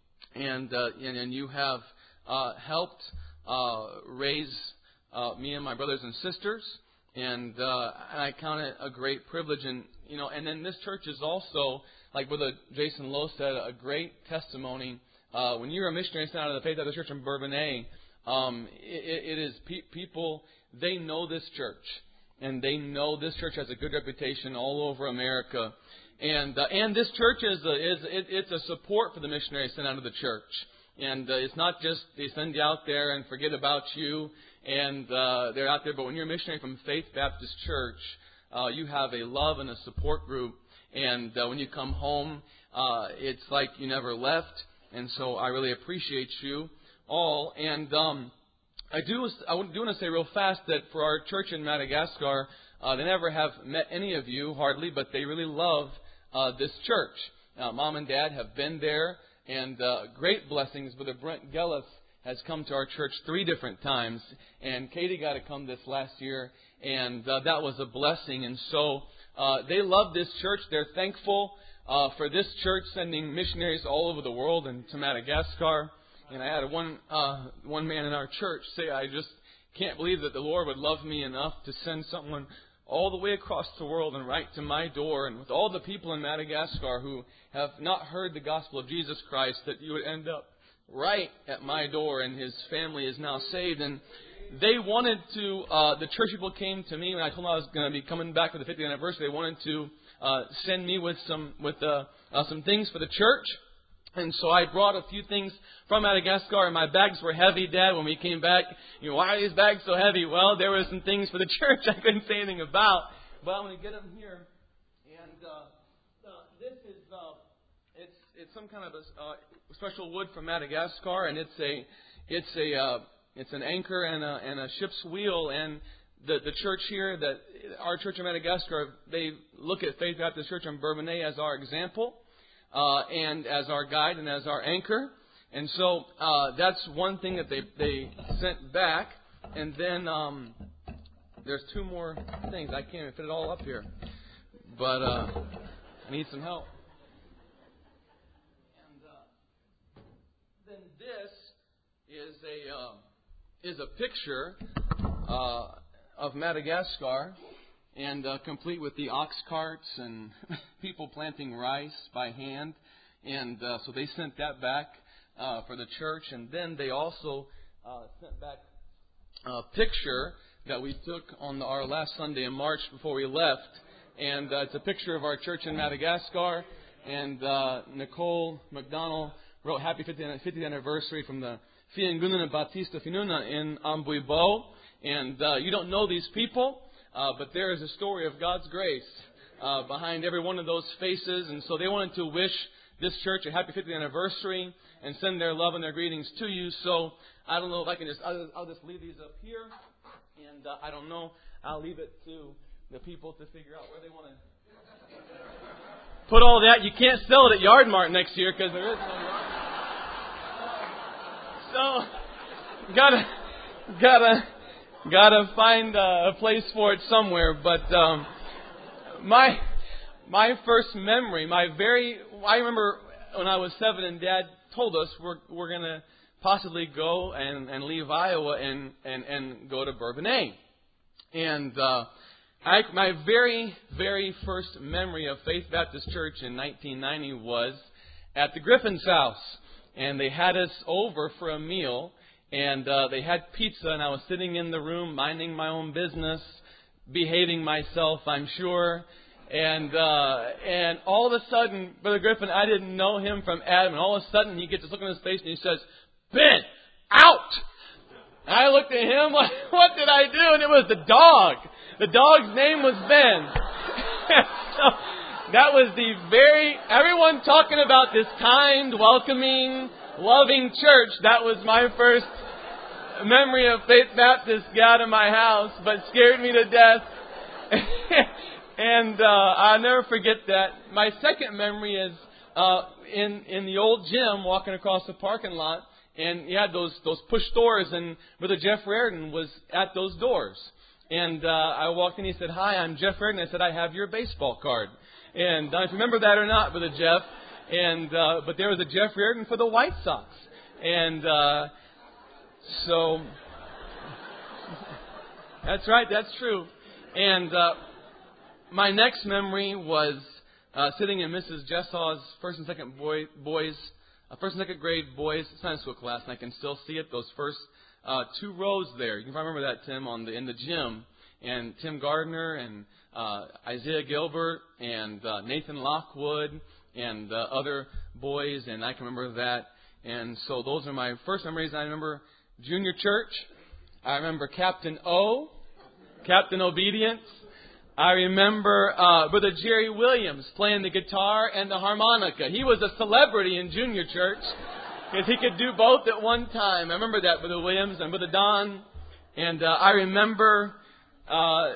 and uh, and, and you have uh, helped uh, raise uh, me and my brothers and sisters. And, uh, and I count it a great privilege. And, you know, and then this church is also, like Brother Jason Lowe said, a great testimony. Uh, when you're a missionary sent out of the Faith Baptist Church in Bourbonnais, um, it, it is pe- people, they know this church. And they know this church has a good reputation all over America. And, uh, and this church is, a, is it, it's a support for the missionaries sent out of the church. And uh, it's not just they send you out there and forget about you. And uh, they're out there. But when you're a missionary from Faith Baptist Church, uh, you have a love and a support group. And uh, when you come home, uh, it's like you never left. And so I really appreciate you all. And um, I do I do want to say real fast that for our church in Madagascar, uh, they never have met any of you, hardly, but they really love uh, this church. Uh, Mom and Dad have been there, and uh, great blessings. Brother Brent Gellis has come to our church three different times, and Katie got to come this last year, and uh, that was a blessing. And so uh, they love this church. They're thankful uh, for this church sending missionaries all over the world and to Madagascar. And I had one uh, one man in our church say, "I just can't believe that the Lord would love me enough to send someone all the way across the world and right to my door, and with all the people in Madagascar who have not heard the gospel of Jesus Christ, that you would end up right at my door." And his family is now saved. And they wanted to, uh, the church people came to me when I told them I was going to be coming back for the fiftieth anniversary. They wanted to uh, send me with some with uh, uh, some things for the church. And so I brought a few things from Madagascar, and my bags were heavy, Dad, when we came back. You know, why are these bags so heavy? Well, there were some things for the church I couldn't say anything about, but I'm going to get them here. And uh, uh, this is, uh, it's it's some kind of a uh, special wood from Madagascar, and it's a it's a uh, it's an anchor and a and a ship's wheel. And the the church here, that our church in Madagascar, they look at Faith Baptist Church in Bourbonnais as our example. Uh, and as our guide and as our anchor. And so uh, that's one thing that they, they sent back. And then um, there's two more things. I can't even fit it all up here. But uh, I need some help. And uh, then this is a, uh, is a picture uh, of Madagascar. And uh, complete with the ox carts and people planting rice by hand. And uh, so they sent that back uh, for the church. And then they also uh, sent back a picture that we took on our last Sunday in March before we left. And uh, it's a picture of our church in Madagascar. And uh, Nicole McDonald wrote Happy fiftieth Anniversary from the Fiangunana Batista Finuna in Ambuibo. And uh, you don't know these people. Uh, but there is a story of God's grace uh, behind every one of those faces. And so they wanted to wish this church a happy fiftieth anniversary and send their love and their greetings to you. So I don't know if I can just, I'll, I'll just leave these up here. And uh, I don't know, I'll leave it to the people to figure out where they want to put all that. You can't sell it at Yard Mart next year because there is no Yard Mart. So, gotta, gotta... Got to find uh, a place for it somewhere. But um, my my first memory, my very, I remember when I was seven and Dad told us we're we're going to possibly go and, and leave Iowa and, and, and go to Bourbonnais. And uh, I, my very, very first memory of Faith Baptist Church in nineteen ninety was at the Griffin's house. And they had us over for a meal. And uh, they had pizza, and I was sitting in the room, minding my own business, behaving myself, I'm sure. And uh, and all of a sudden, Brother Griffin, I didn't know him from Adam. And all of a sudden, he gets this look on his face and he says, "Ben, out!" And I looked at him like, what did I do? And it was the dog. The dog's name was Ben. So that was the very, everyone talking about this kind, welcoming, loving church. That was my first memory of Faith Baptist got in my house, but scared me to death. And uh, I'll never forget that. My second memory is uh, in in the old gym, walking across the parking lot, and you had those those push doors, and Brother Jeff Reardon was at those doors. And uh, I walked in, he said, "Hi, I'm Jeff Reardon." I said, "I have your baseball card." And I don't know if you remember that or not, Brother Jeff. And uh, but there was a Jeff Reardon for the White Sox. And uh, so, that's right, that's true. And uh, my next memory was uh, sitting in Missus Jessaw's first and second boy, boys, uh, first and second grade boys Sunday school class, and I can still see it. Those first uh, two rows there. You can remember that, Tim, on the in the gym, and Tim Gardner and uh, Isaiah Gilbert and uh, Nathan Lockwood and uh, other boys, and I can remember that. And so those are my first memories. I remember junior church. I remember Captain O, Captain Obedience. I remember uh, Brother Jerry Williams playing the guitar and the harmonica. He was a celebrity in junior church because he could do both at one time. I remember that, Brother Williams and Brother Don. And uh, I remember uh,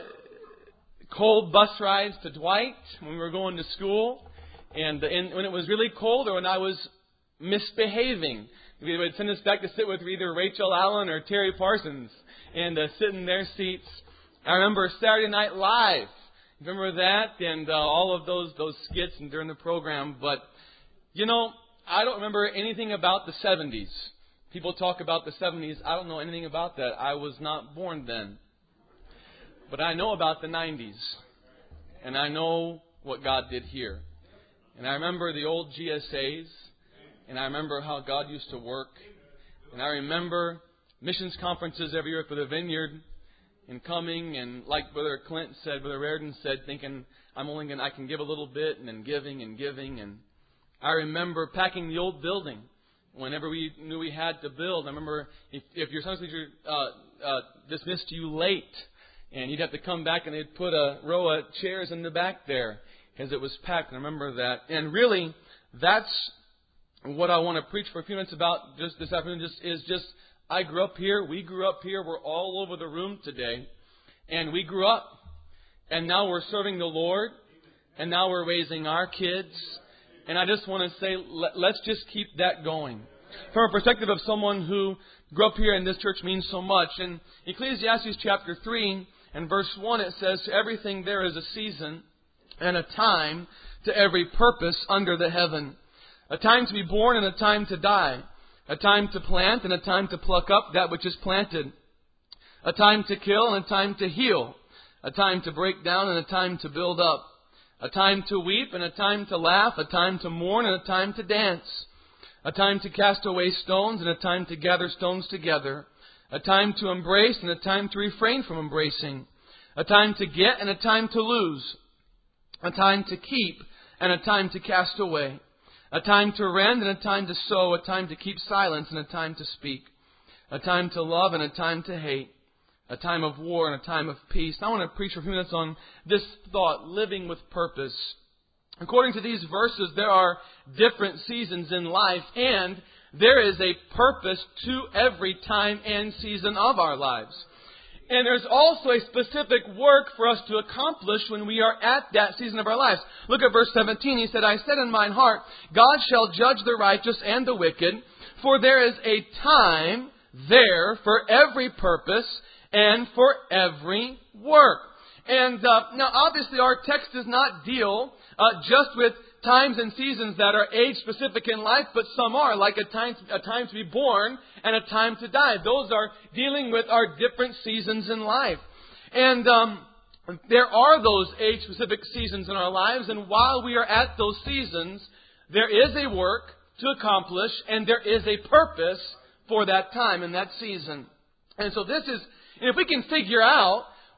cold bus rides to Dwight when we were going to school. And, and when it was really cold or when I was misbehaving, they would send us back to sit with either Rachel Allen or Terry Parsons and uh, sit in their seats. I remember Saturday Night Live. Remember that? And uh, all of those those skits and during the program. But, you know, I don't remember anything about the seventies. People talk about the seventies. I don't know anything about that. I was not born then. But I know about the nineties. And I know what God did here. And I remember the old G S As. And I remember how God used to work. And I remember missions conferences every year for the Vineyard. And coming, and like Brother Clint said, Brother Reardon said, thinking, I'm only going I can give a little bit, and then giving and giving. And I remember packing the old building whenever we knew we had to build. I remember if, if your Sunday teacher uh, uh, dismissed you late, and you'd have to come back, and they'd put a row of chairs in the back there because it was packed. And I remember that. And really, that's what I want to preach for a few minutes about just this afternoon. Just is just. I grew up here. We grew up here. We're all over the room today. And we grew up. And now we're serving the Lord. And now we're raising our kids. And I just want to say, let, let's just keep that going. From a perspective of someone who grew up here and this church means so much. In Ecclesiastes chapter three and verse one, it says, to everything there is a season and a time to every purpose under the heaven. A time to be born and a time to die. A time to plant and a time to pluck up that which is planted. A time to kill and a time to heal. A time to break down and a time to build up. A time to weep and a time to laugh. A time to mourn and a time to dance. A time to cast away stones and a time to gather stones together. A time to embrace and a time to refrain from embracing. A time to get and a time to lose. A time to keep and a time to cast away. A time to rend and a time to sow, a time to keep silence and a time to speak. A time to love and a time to hate. A time of war and a time of peace. And I want to preach for a few minutes on this thought, living with purpose. According to these verses, there are different seasons in life, and there is a purpose to every time and season of our lives. And there's also a specific work for us to accomplish when we are at that season of our lives. Look at verse seventeen. He said, I said in mine heart, God shall judge the righteous and the wicked, for there is a time there for every purpose and for every work. And uh, now, obviously, our text does not deal uh, just with times and seasons that are age-specific in life, but some are, like a time, a time to be born and a time to die. Those are dealing with our different seasons in life. And um, there are those age-specific seasons in our lives, and while we are at those seasons, there is a work to accomplish, and there is a purpose for that time and that season. And so this is, if we can figure out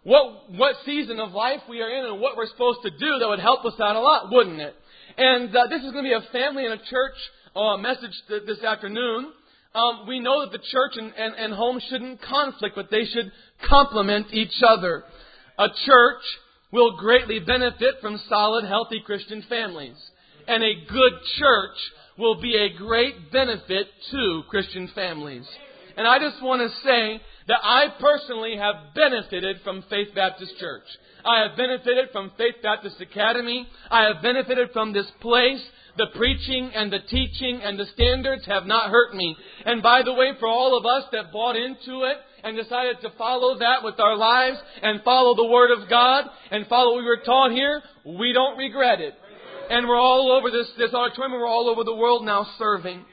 what what season of life we are in and what we're supposed to do that would help us out a lot, wouldn't it? And uh, this is going to be a family and a church uh, message th- this afternoon. Um, we know that the church and, and, and home shouldn't conflict, but they should complement each other. A church will greatly benefit from solid, healthy Christian families. And a good church will be a great benefit to Christian families. And I just want to say that I personally have benefited from Faith Baptist Church. I have benefited from Faith Baptist Academy. I have benefited from this place. The preaching and the teaching and the standards have not hurt me. And by the way, for all of us that bought into it and decided to follow that with our lives and follow the Word of God and follow what we were taught here, we don't regret it. And we're all over this, this auditorium, we're all over the world now serving.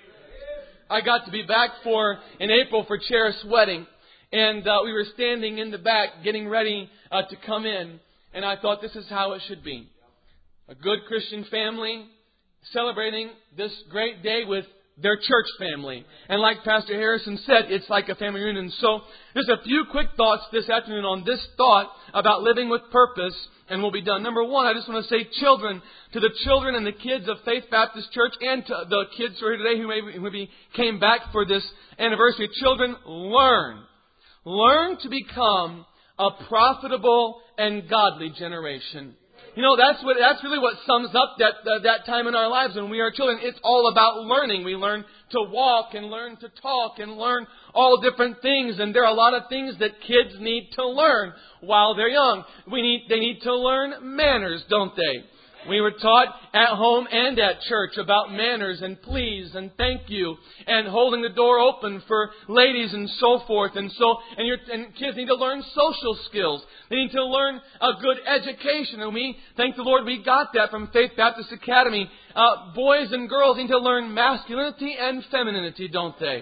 I got to be back for in April for Cherith's wedding. And uh, we were standing in the back getting ready uh, to come in. And I thought this is how it should be. A good Christian family celebrating this great day with their church family. And like Pastor Harrison said, it's like a family reunion. So just a few quick thoughts this afternoon on this thought about living with purpose, and we'll be done. Number one, I just want to say children, to the children and the kids of Faith Baptist Church and to the kids who are here today who maybe, who maybe came back for this anniversary. Children, learn. Learn to become a profitable and godly generation. You know, that's what that's really what sums up that uh, that time in our lives when we are children. It's all about learning. We learn to walk and learn to talk and learn all different things. And there are a lot of things that kids need to learn while they're young. We need they need to learn manners, don't they? We were taught at home and at church about manners and please and thank you and holding the door open for ladies and so forth. And so, and, your, and kids need to learn social skills. They need to learn a good education. And we, thank the Lord, we got that from Faith Baptist Academy. Uh, boys and girls need to learn masculinity and femininity, don't they?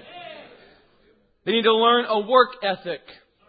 They need to learn a work ethic.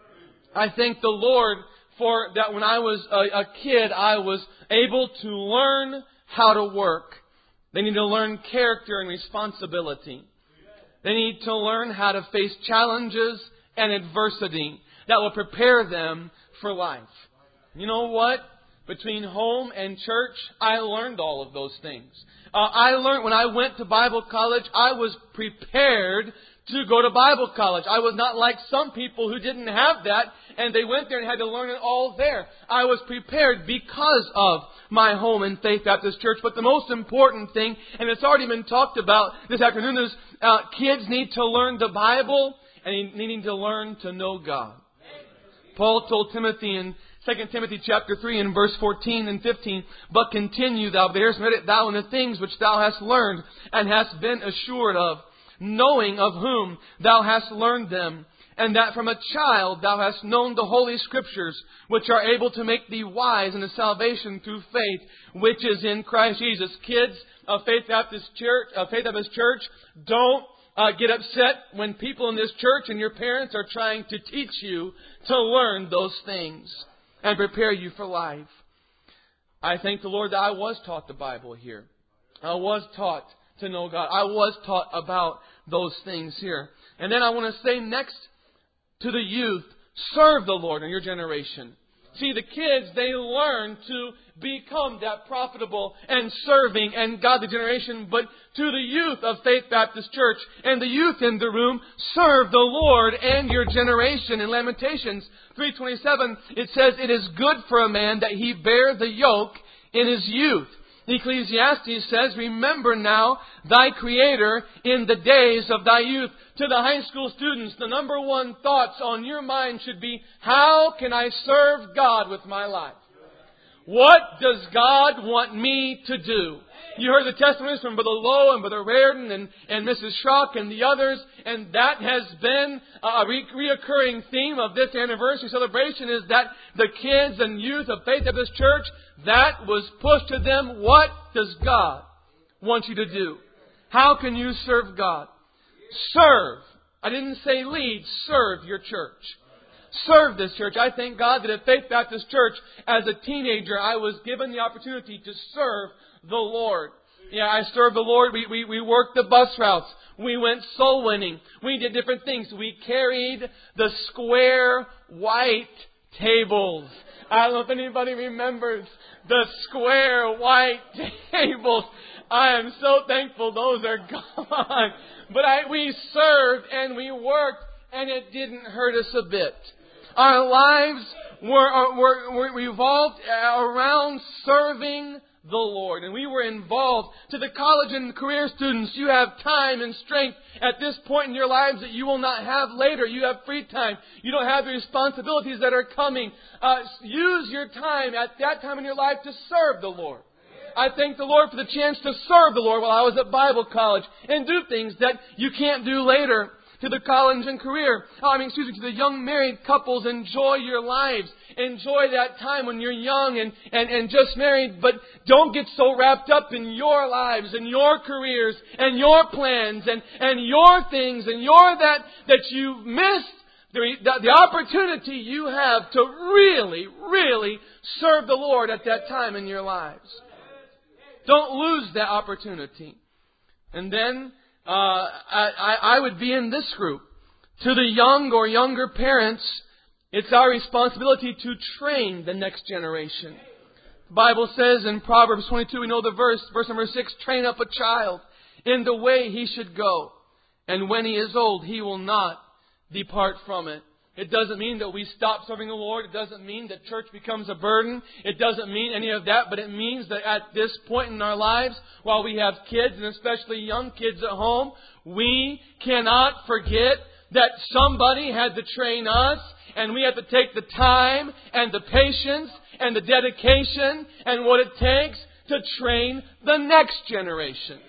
I thank the Lord for that when I was a, a kid, I was able to learn how to work. They need to learn character and responsibility. They need to learn how to face challenges and adversity that will prepare them for life. You know what? Between home and church, I learned all of those things. Uh, I learned when I went to Bible college, I was prepared to go to Bible college. I was not like some people who didn't have that and they went there and had to learn it all there. I was prepared because of my home in Faith Baptist Church. But the most important thing, and it's already been talked about this afternoon, is uh, kids need to learn the Bible and needing to learn to know God. Paul told Timothy in Second Timothy chapter three and verse fourteen and fifteen, "But continue thou, bearest merit thou in the things which thou hast learned and hast been assured of, knowing of whom thou hast learned them, and that from a child thou hast known the Holy Scriptures, which are able to make thee wise unto salvation through faith, which is in Christ Jesus." Kids of Faith Baptist Church, of Faith Baptist Church, don't uh, get upset when people in this church and your parents are trying to teach you to learn those things and prepare you for life. I thank the Lord that I was taught the Bible here. I was taught to know God. I was taught about those things here. And then I want to say next to the youth, serve the Lord in your generation. See, the kids, they learn to become that profitable and serving and godly generation. But to the youth of Faith Baptist Church and the youth in the room, serve the Lord and your generation. In Lamentations three twenty-seven, it says, "It is good for a man that he bear the yoke in his youth." Ecclesiastes says, "Remember now thy Creator in the days of thy youth." To the high school students, the number one thoughts on your mind should be, how can I serve God with my life? What does God want me to do? You heard the testimonies from Brother Lowe and Brother Reardon and, and Missus Schrock and the others, and that has been a re- reoccurring theme of this anniversary celebration, is that the kids and youth of Faith Baptist Church, that was pushed to them. What does God want you to do? How can you serve God? Serve. I didn't say lead. Serve your church. Serve this church. I thank God that at Faith Baptist Church, as a teenager, I was given the opportunity to serve the Lord. Yeah, I served the Lord. We, we, we worked the bus routes. We went soul winning. We did different things. We carried the square white tables. I don't know if anybody remembers the square white tables. I am so thankful those are gone. But I, we served and we worked, and it didn't hurt us a bit. Our lives were, were, were revolved around serving the Lord. And we were involved. To the college and career students, you have time and strength at this point in your lives that you will not have later. You have free time. You don't have the responsibilities that are coming. Uh, use your time at that time in your life to serve the Lord. I thank the Lord for the chance to serve the Lord while I was at Bible college and do things that you can't do later. To the college and career, I mean, excuse me, to the young married couples, enjoy your lives. Enjoy that time when you're young and, and, and just married, but don't get so wrapped up in your lives and your careers and your plans and, and your things and your that, that you've missed the, the, the opportunity you have to really, really serve the Lord at that time in your lives. Don't lose that opportunity. And then, Uh, I, I would be in this group. To the young or younger parents, it's our responsibility to train the next generation. The Bible says in Proverbs twenty-two, we know the verse, verse number six, train up a child in the way he should go, and when he is old, he will not depart from it. It doesn't mean that we stop serving the Lord. It doesn't mean that church becomes a burden. It doesn't mean any of that. But it means that at this point in our lives, while we have kids, and especially young kids at home, we cannot forget that somebody had to train us. And we have to take the time and the patience and the dedication and what it takes to train the next generation.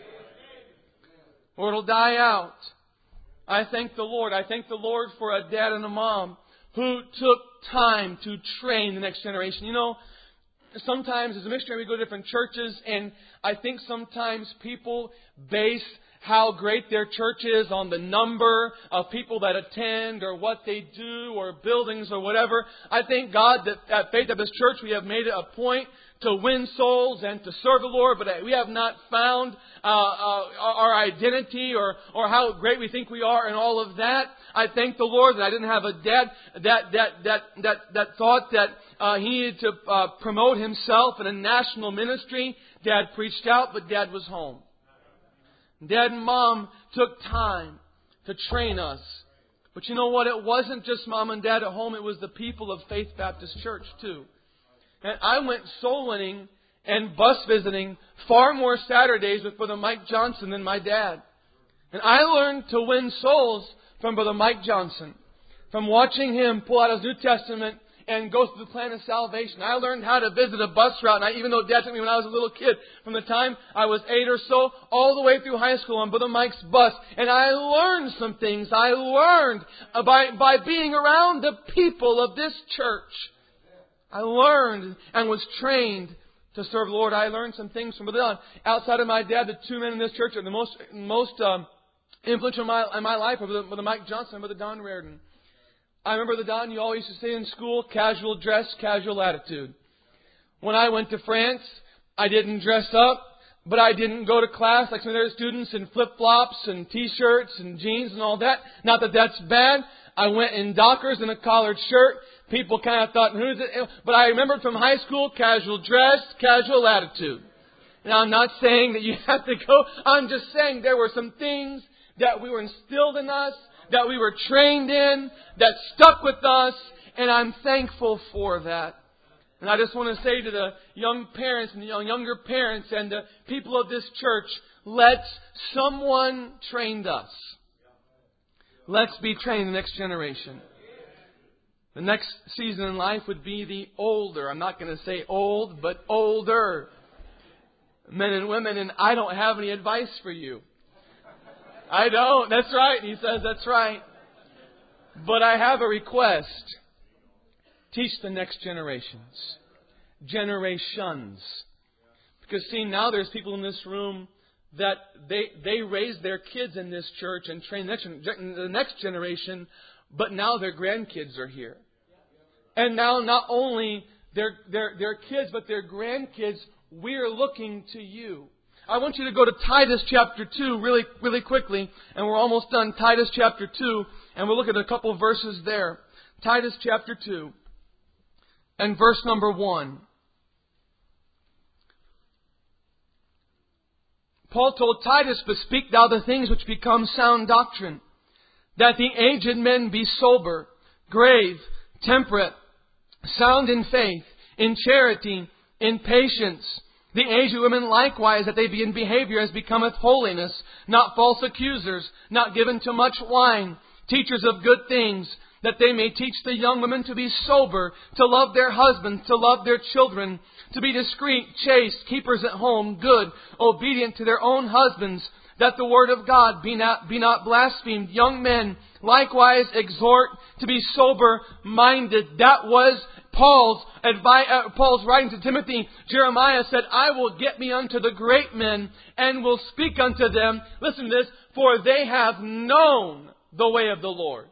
Or it'll die out. I thank the Lord. I thank the Lord for a dad and a mom who took time to train the next generation. You know, sometimes as a missionary we go to different churches, and I think sometimes people base how great their church is on the number of people that attend or what they do or buildings or whatever. I thank God that at Faith Baptist Church we have made it a point to win souls and to serve the Lord, but we have not found uh, uh, our identity or, or how great we think we are and all of that. I thank the Lord that I didn't have a dad that that that that that thought that uh, he needed to uh, promote himself in a national ministry. Dad preached out, but Dad was home. Dad and Mom took time to train us. But you know what? It wasn't just Mom and Dad at home. It was the people of Faith Baptist Church too. And I went soul winning and bus visiting far more Saturdays with Brother Mike Johnson than my dad. And I learned to win souls from Brother Mike Johnson. From watching him pull out his New Testament and go through the plan of salvation. I learned how to visit a bus route. And I, even though Dad took me when I was a little kid, from the time I was eight or so, all the way through high school on Brother Mike's bus. And I learned some things. I learned by, by being around the people of this church. I learned and was trained to serve the Lord. I learned some things from Brother Don. Outside of my dad, the two men in this church are the most most um, influential in my, in my life are Brother, Brother Mike Johnson and Brother Don Reardon. I remember the Don, you always used to say in school, casual dress, casual attitude. When I went to France, I didn't dress up, but I didn't go to class like some other students in flip-flops and T-shirts and jeans and all that. Not that that's bad. I went in Dockers and a collared shirt. People kind of thought, who's it? But I remembered from high school, casual dress, casual attitude. Now, I'm not saying that you have to go. I'm just saying there were some things that we were instilled in us, that we were trained in, that stuck with us, and I'm thankful for that. And I just want to say to the young parents and the young, younger parents and the people of this church, let someone train us. Let's be trained the next generation. The next season in life would be the older. I'm not going to say old, but older men and women. And I don't have any advice for you. I don't. That's right. He says that's right. But I have a request. Teach the next generations. Generations. Because see, now there's people in this room that they they raise their kids in this church and train the next, the next generation. But now their grandkids are here. And now not only their, their, their kids, but their grandkids, we're looking to you. I want you to go to Titus chapter two really, really quickly. And we're almost done. Titus chapter two. And we'll look at a couple of verses there. Titus chapter two. and verse number one. Paul told Titus, "But speak thou the things which become sound doctrine, that the aged men be sober, grave, temperate, sound in faith, in charity, in patience. The aged women likewise, that they be in behavior as becometh holiness, not false accusers, not given to much wine, teachers of good things, that they may teach the young women to be sober, to love their husbands, to love their children, to be discreet, chaste, keepers at home, good, obedient to their own husbands, that the word of God be not, be not blasphemed. Young men likewise exhort to be sober-minded." That was Paul's advice, uh, Paul's writing to Timothy. Jeremiah said, "I will get me unto the great men, and will speak unto them." Listen to this. "For they have known the way of the Lord."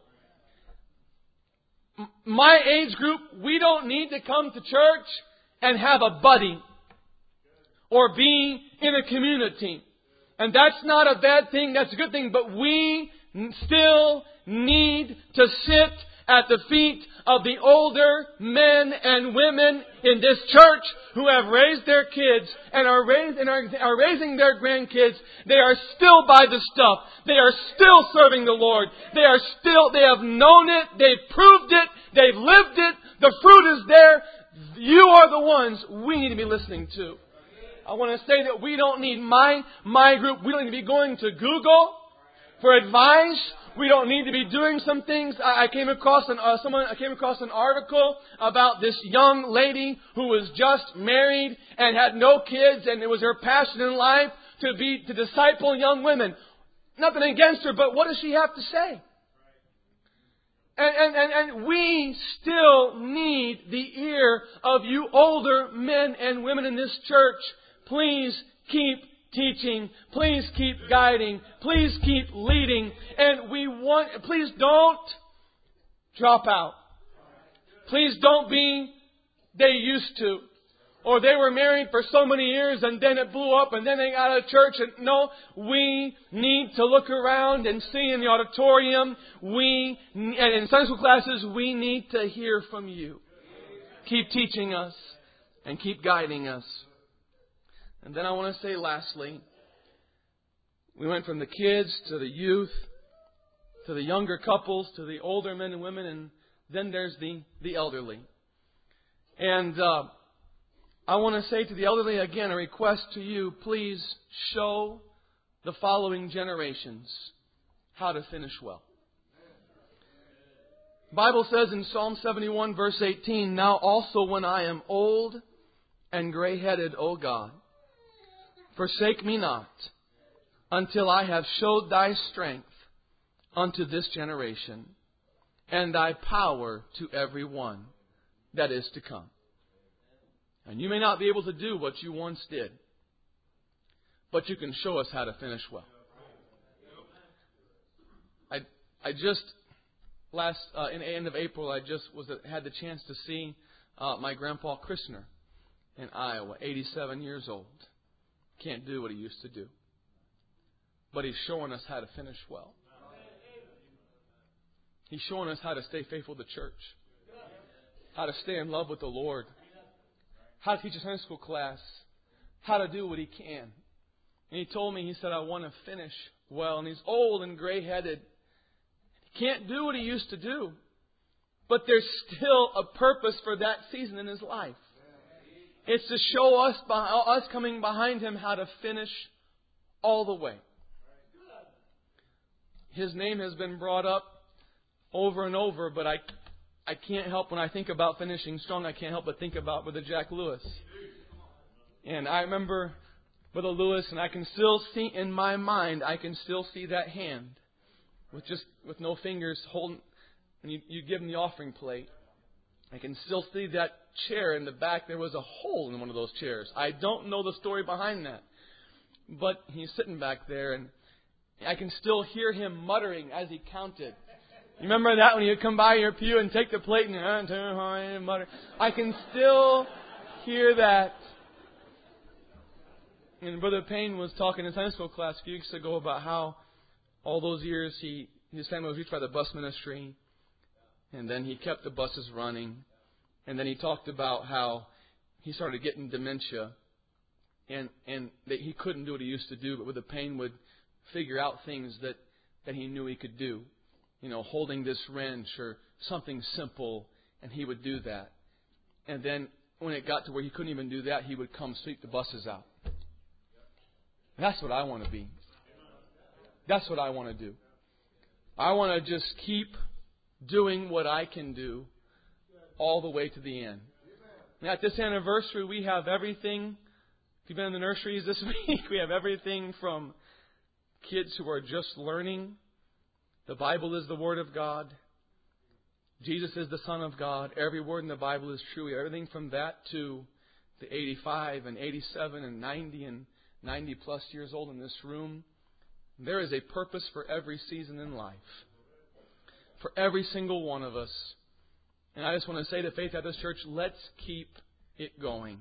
M- my age group, we don't need to come to church and have a buddy or be in a community. And that's not a bad thing, that's a good thing. But we still need to sit at the feet of the older men and women in this church who have raised their kids and are, raised, and are, are raising their grandkids. They are still by the stuff. They are still serving the Lord. They are still, they have known it. They've proved it. They've lived it. The fruit is there. You are the ones we need to be listening to. I want to say that we don't need my, my group. We don't need to be going to Google for advice. We don't need to be doing some things. I, I came across an, uh, someone, I came across an article about this young lady who was just married and had no kids, and it was her passion in life to be, to disciple young women. Nothing against her, but what does she have to say? And, and, and, and we still need the ear of you older men and women in this church. Please keep teaching. Please keep guiding. Please keep leading. And we want, please don't drop out. Please don't be they used to. Or they were married for so many years and then it blew up and then they got out of church. And no, we need to look around and see in the auditorium. We, and in Sunday school classes, we need to hear from you. Keep teaching us and keep guiding us. And then I want to say lastly, we went from the kids to the youth, to the younger couples, to the older men and women, and then there's the, the elderly. And uh, I want to say to the elderly again, a request to you, please show the following generations how to finish well. The Bible says in Psalm seventy-one verse eighteen, "Now also when I am old and gray-headed, O God, forsake me not, until I have showed Thy strength unto this generation, and Thy power to every one that is to come." And you may not be able to do what you once did, but you can show us how to finish well. I I just last uh, in the end of April, I just was had the chance to see uh, my grandpa Christner in Iowa, eighty-seven years old. Can't do what he used to do. But he's showing us how to finish well. He's showing us how to stay faithful to church. How to stay in love with the Lord. How to teach a Sunday school class. How to do what he can. And he told me, he said, "I want to finish well." And he's old and gray-headed. He can't do what he used to do. But there's still a purpose for that season in his life. It's to show us, us coming behind him, how to finish all the way. His name has been brought up over and over, but I, I can't help, when I think about finishing strong, I can't help but think about Brother Jack Lewis. And I remember Brother Lewis, and I can still see in my mind, I can still see that hand with just with no fingers holding, and you, you give him the offering plate. I can still see that chair in the back. There was a hole in one of those chairs. I don't know the story behind that. But he's sitting back there, and I can still hear him muttering as he counted. You remember that when you come by your pew and take the plate and, and mutter? I can still hear that. And Brother Payne was talking in Sunday school class a few weeks ago about how all those years he his family was reached by the bus ministry. And then he kept the buses running. And then he talked about how he started getting dementia, and and that he couldn't do what he used to do, but with the pain would figure out things that, that he knew he could do. You know, holding this wrench or something simple, and he would do that. And then when it got to where he couldn't even do that, he would come sweep the buses out. That's what I want to be. That's what I want to do. I want to just keep doing what I can do all the way to the end. Now, at this anniversary, we have everything. If you've been in the nurseries this week, we have everything from kids who are just learning. The Bible is the Word of God. Jesus is the Son of God. Every word in the Bible is true. We have everything from that to the eighty-five and eighty-seven and ninety and ninety plus years old in this room. There is a purpose for every season in life. For every single one of us. And I just want to say to Faith Baptist Church, let's keep it going.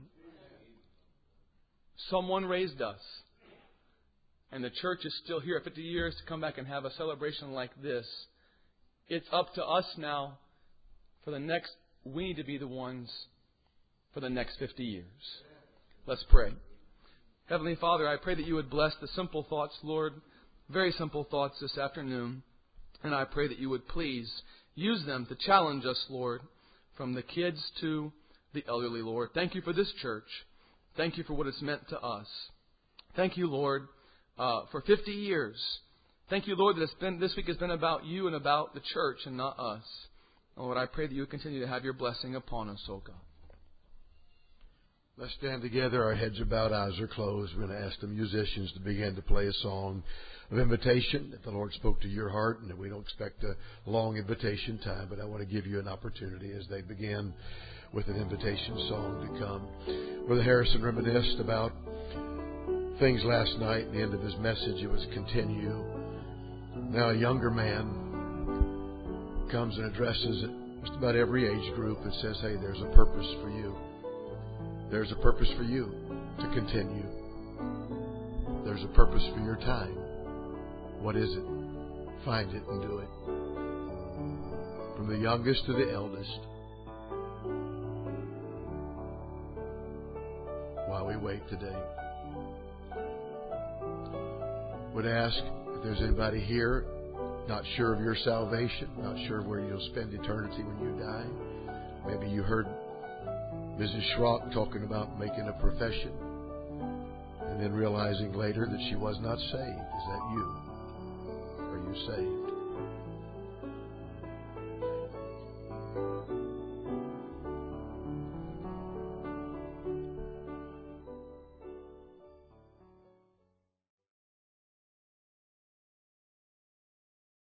Someone raised us. And the church is still here at fifty years to come back and have a celebration like this. It's up to us now for the next, we need to be the ones for the next fifty years. Let's pray. Heavenly Father, I pray that you would bless the simple thoughts, Lord, very simple thoughts this afternoon. And I pray that you would please use them to challenge us, Lord, from the kids to the elderly, Lord. Thank you for this church. Thank you for what it's meant to us. Thank you, Lord, uh, for fifty years. Thank you, Lord, that it's been, this week has been about you and about the church and not us. And Lord, I pray that you would continue to have your blessing upon us, oh God. Let's stand together. Our heads are bowed, eyes are closed. We're going to ask the musicians to begin to play a song of invitation. If the Lord spoke to your heart, and we don't expect a long invitation time, but I want to give you an opportunity as they begin with an invitation song to come. Brother Harrison reminisced about things last night. At the end of his message, it was continue. Now a younger man comes and addresses just about every age group and says, hey, there's a purpose for you. There's a purpose for you to continue. There's a purpose for your time. What is it? Find it and do it. From the youngest to the eldest. While we wait today, would ask if there's anybody here not sure of your salvation, not sure where you'll spend eternity when you die. Maybe you heard Missus Schrock talking about making a profession and then realizing later that she was not saved. Is that you? Are you saved?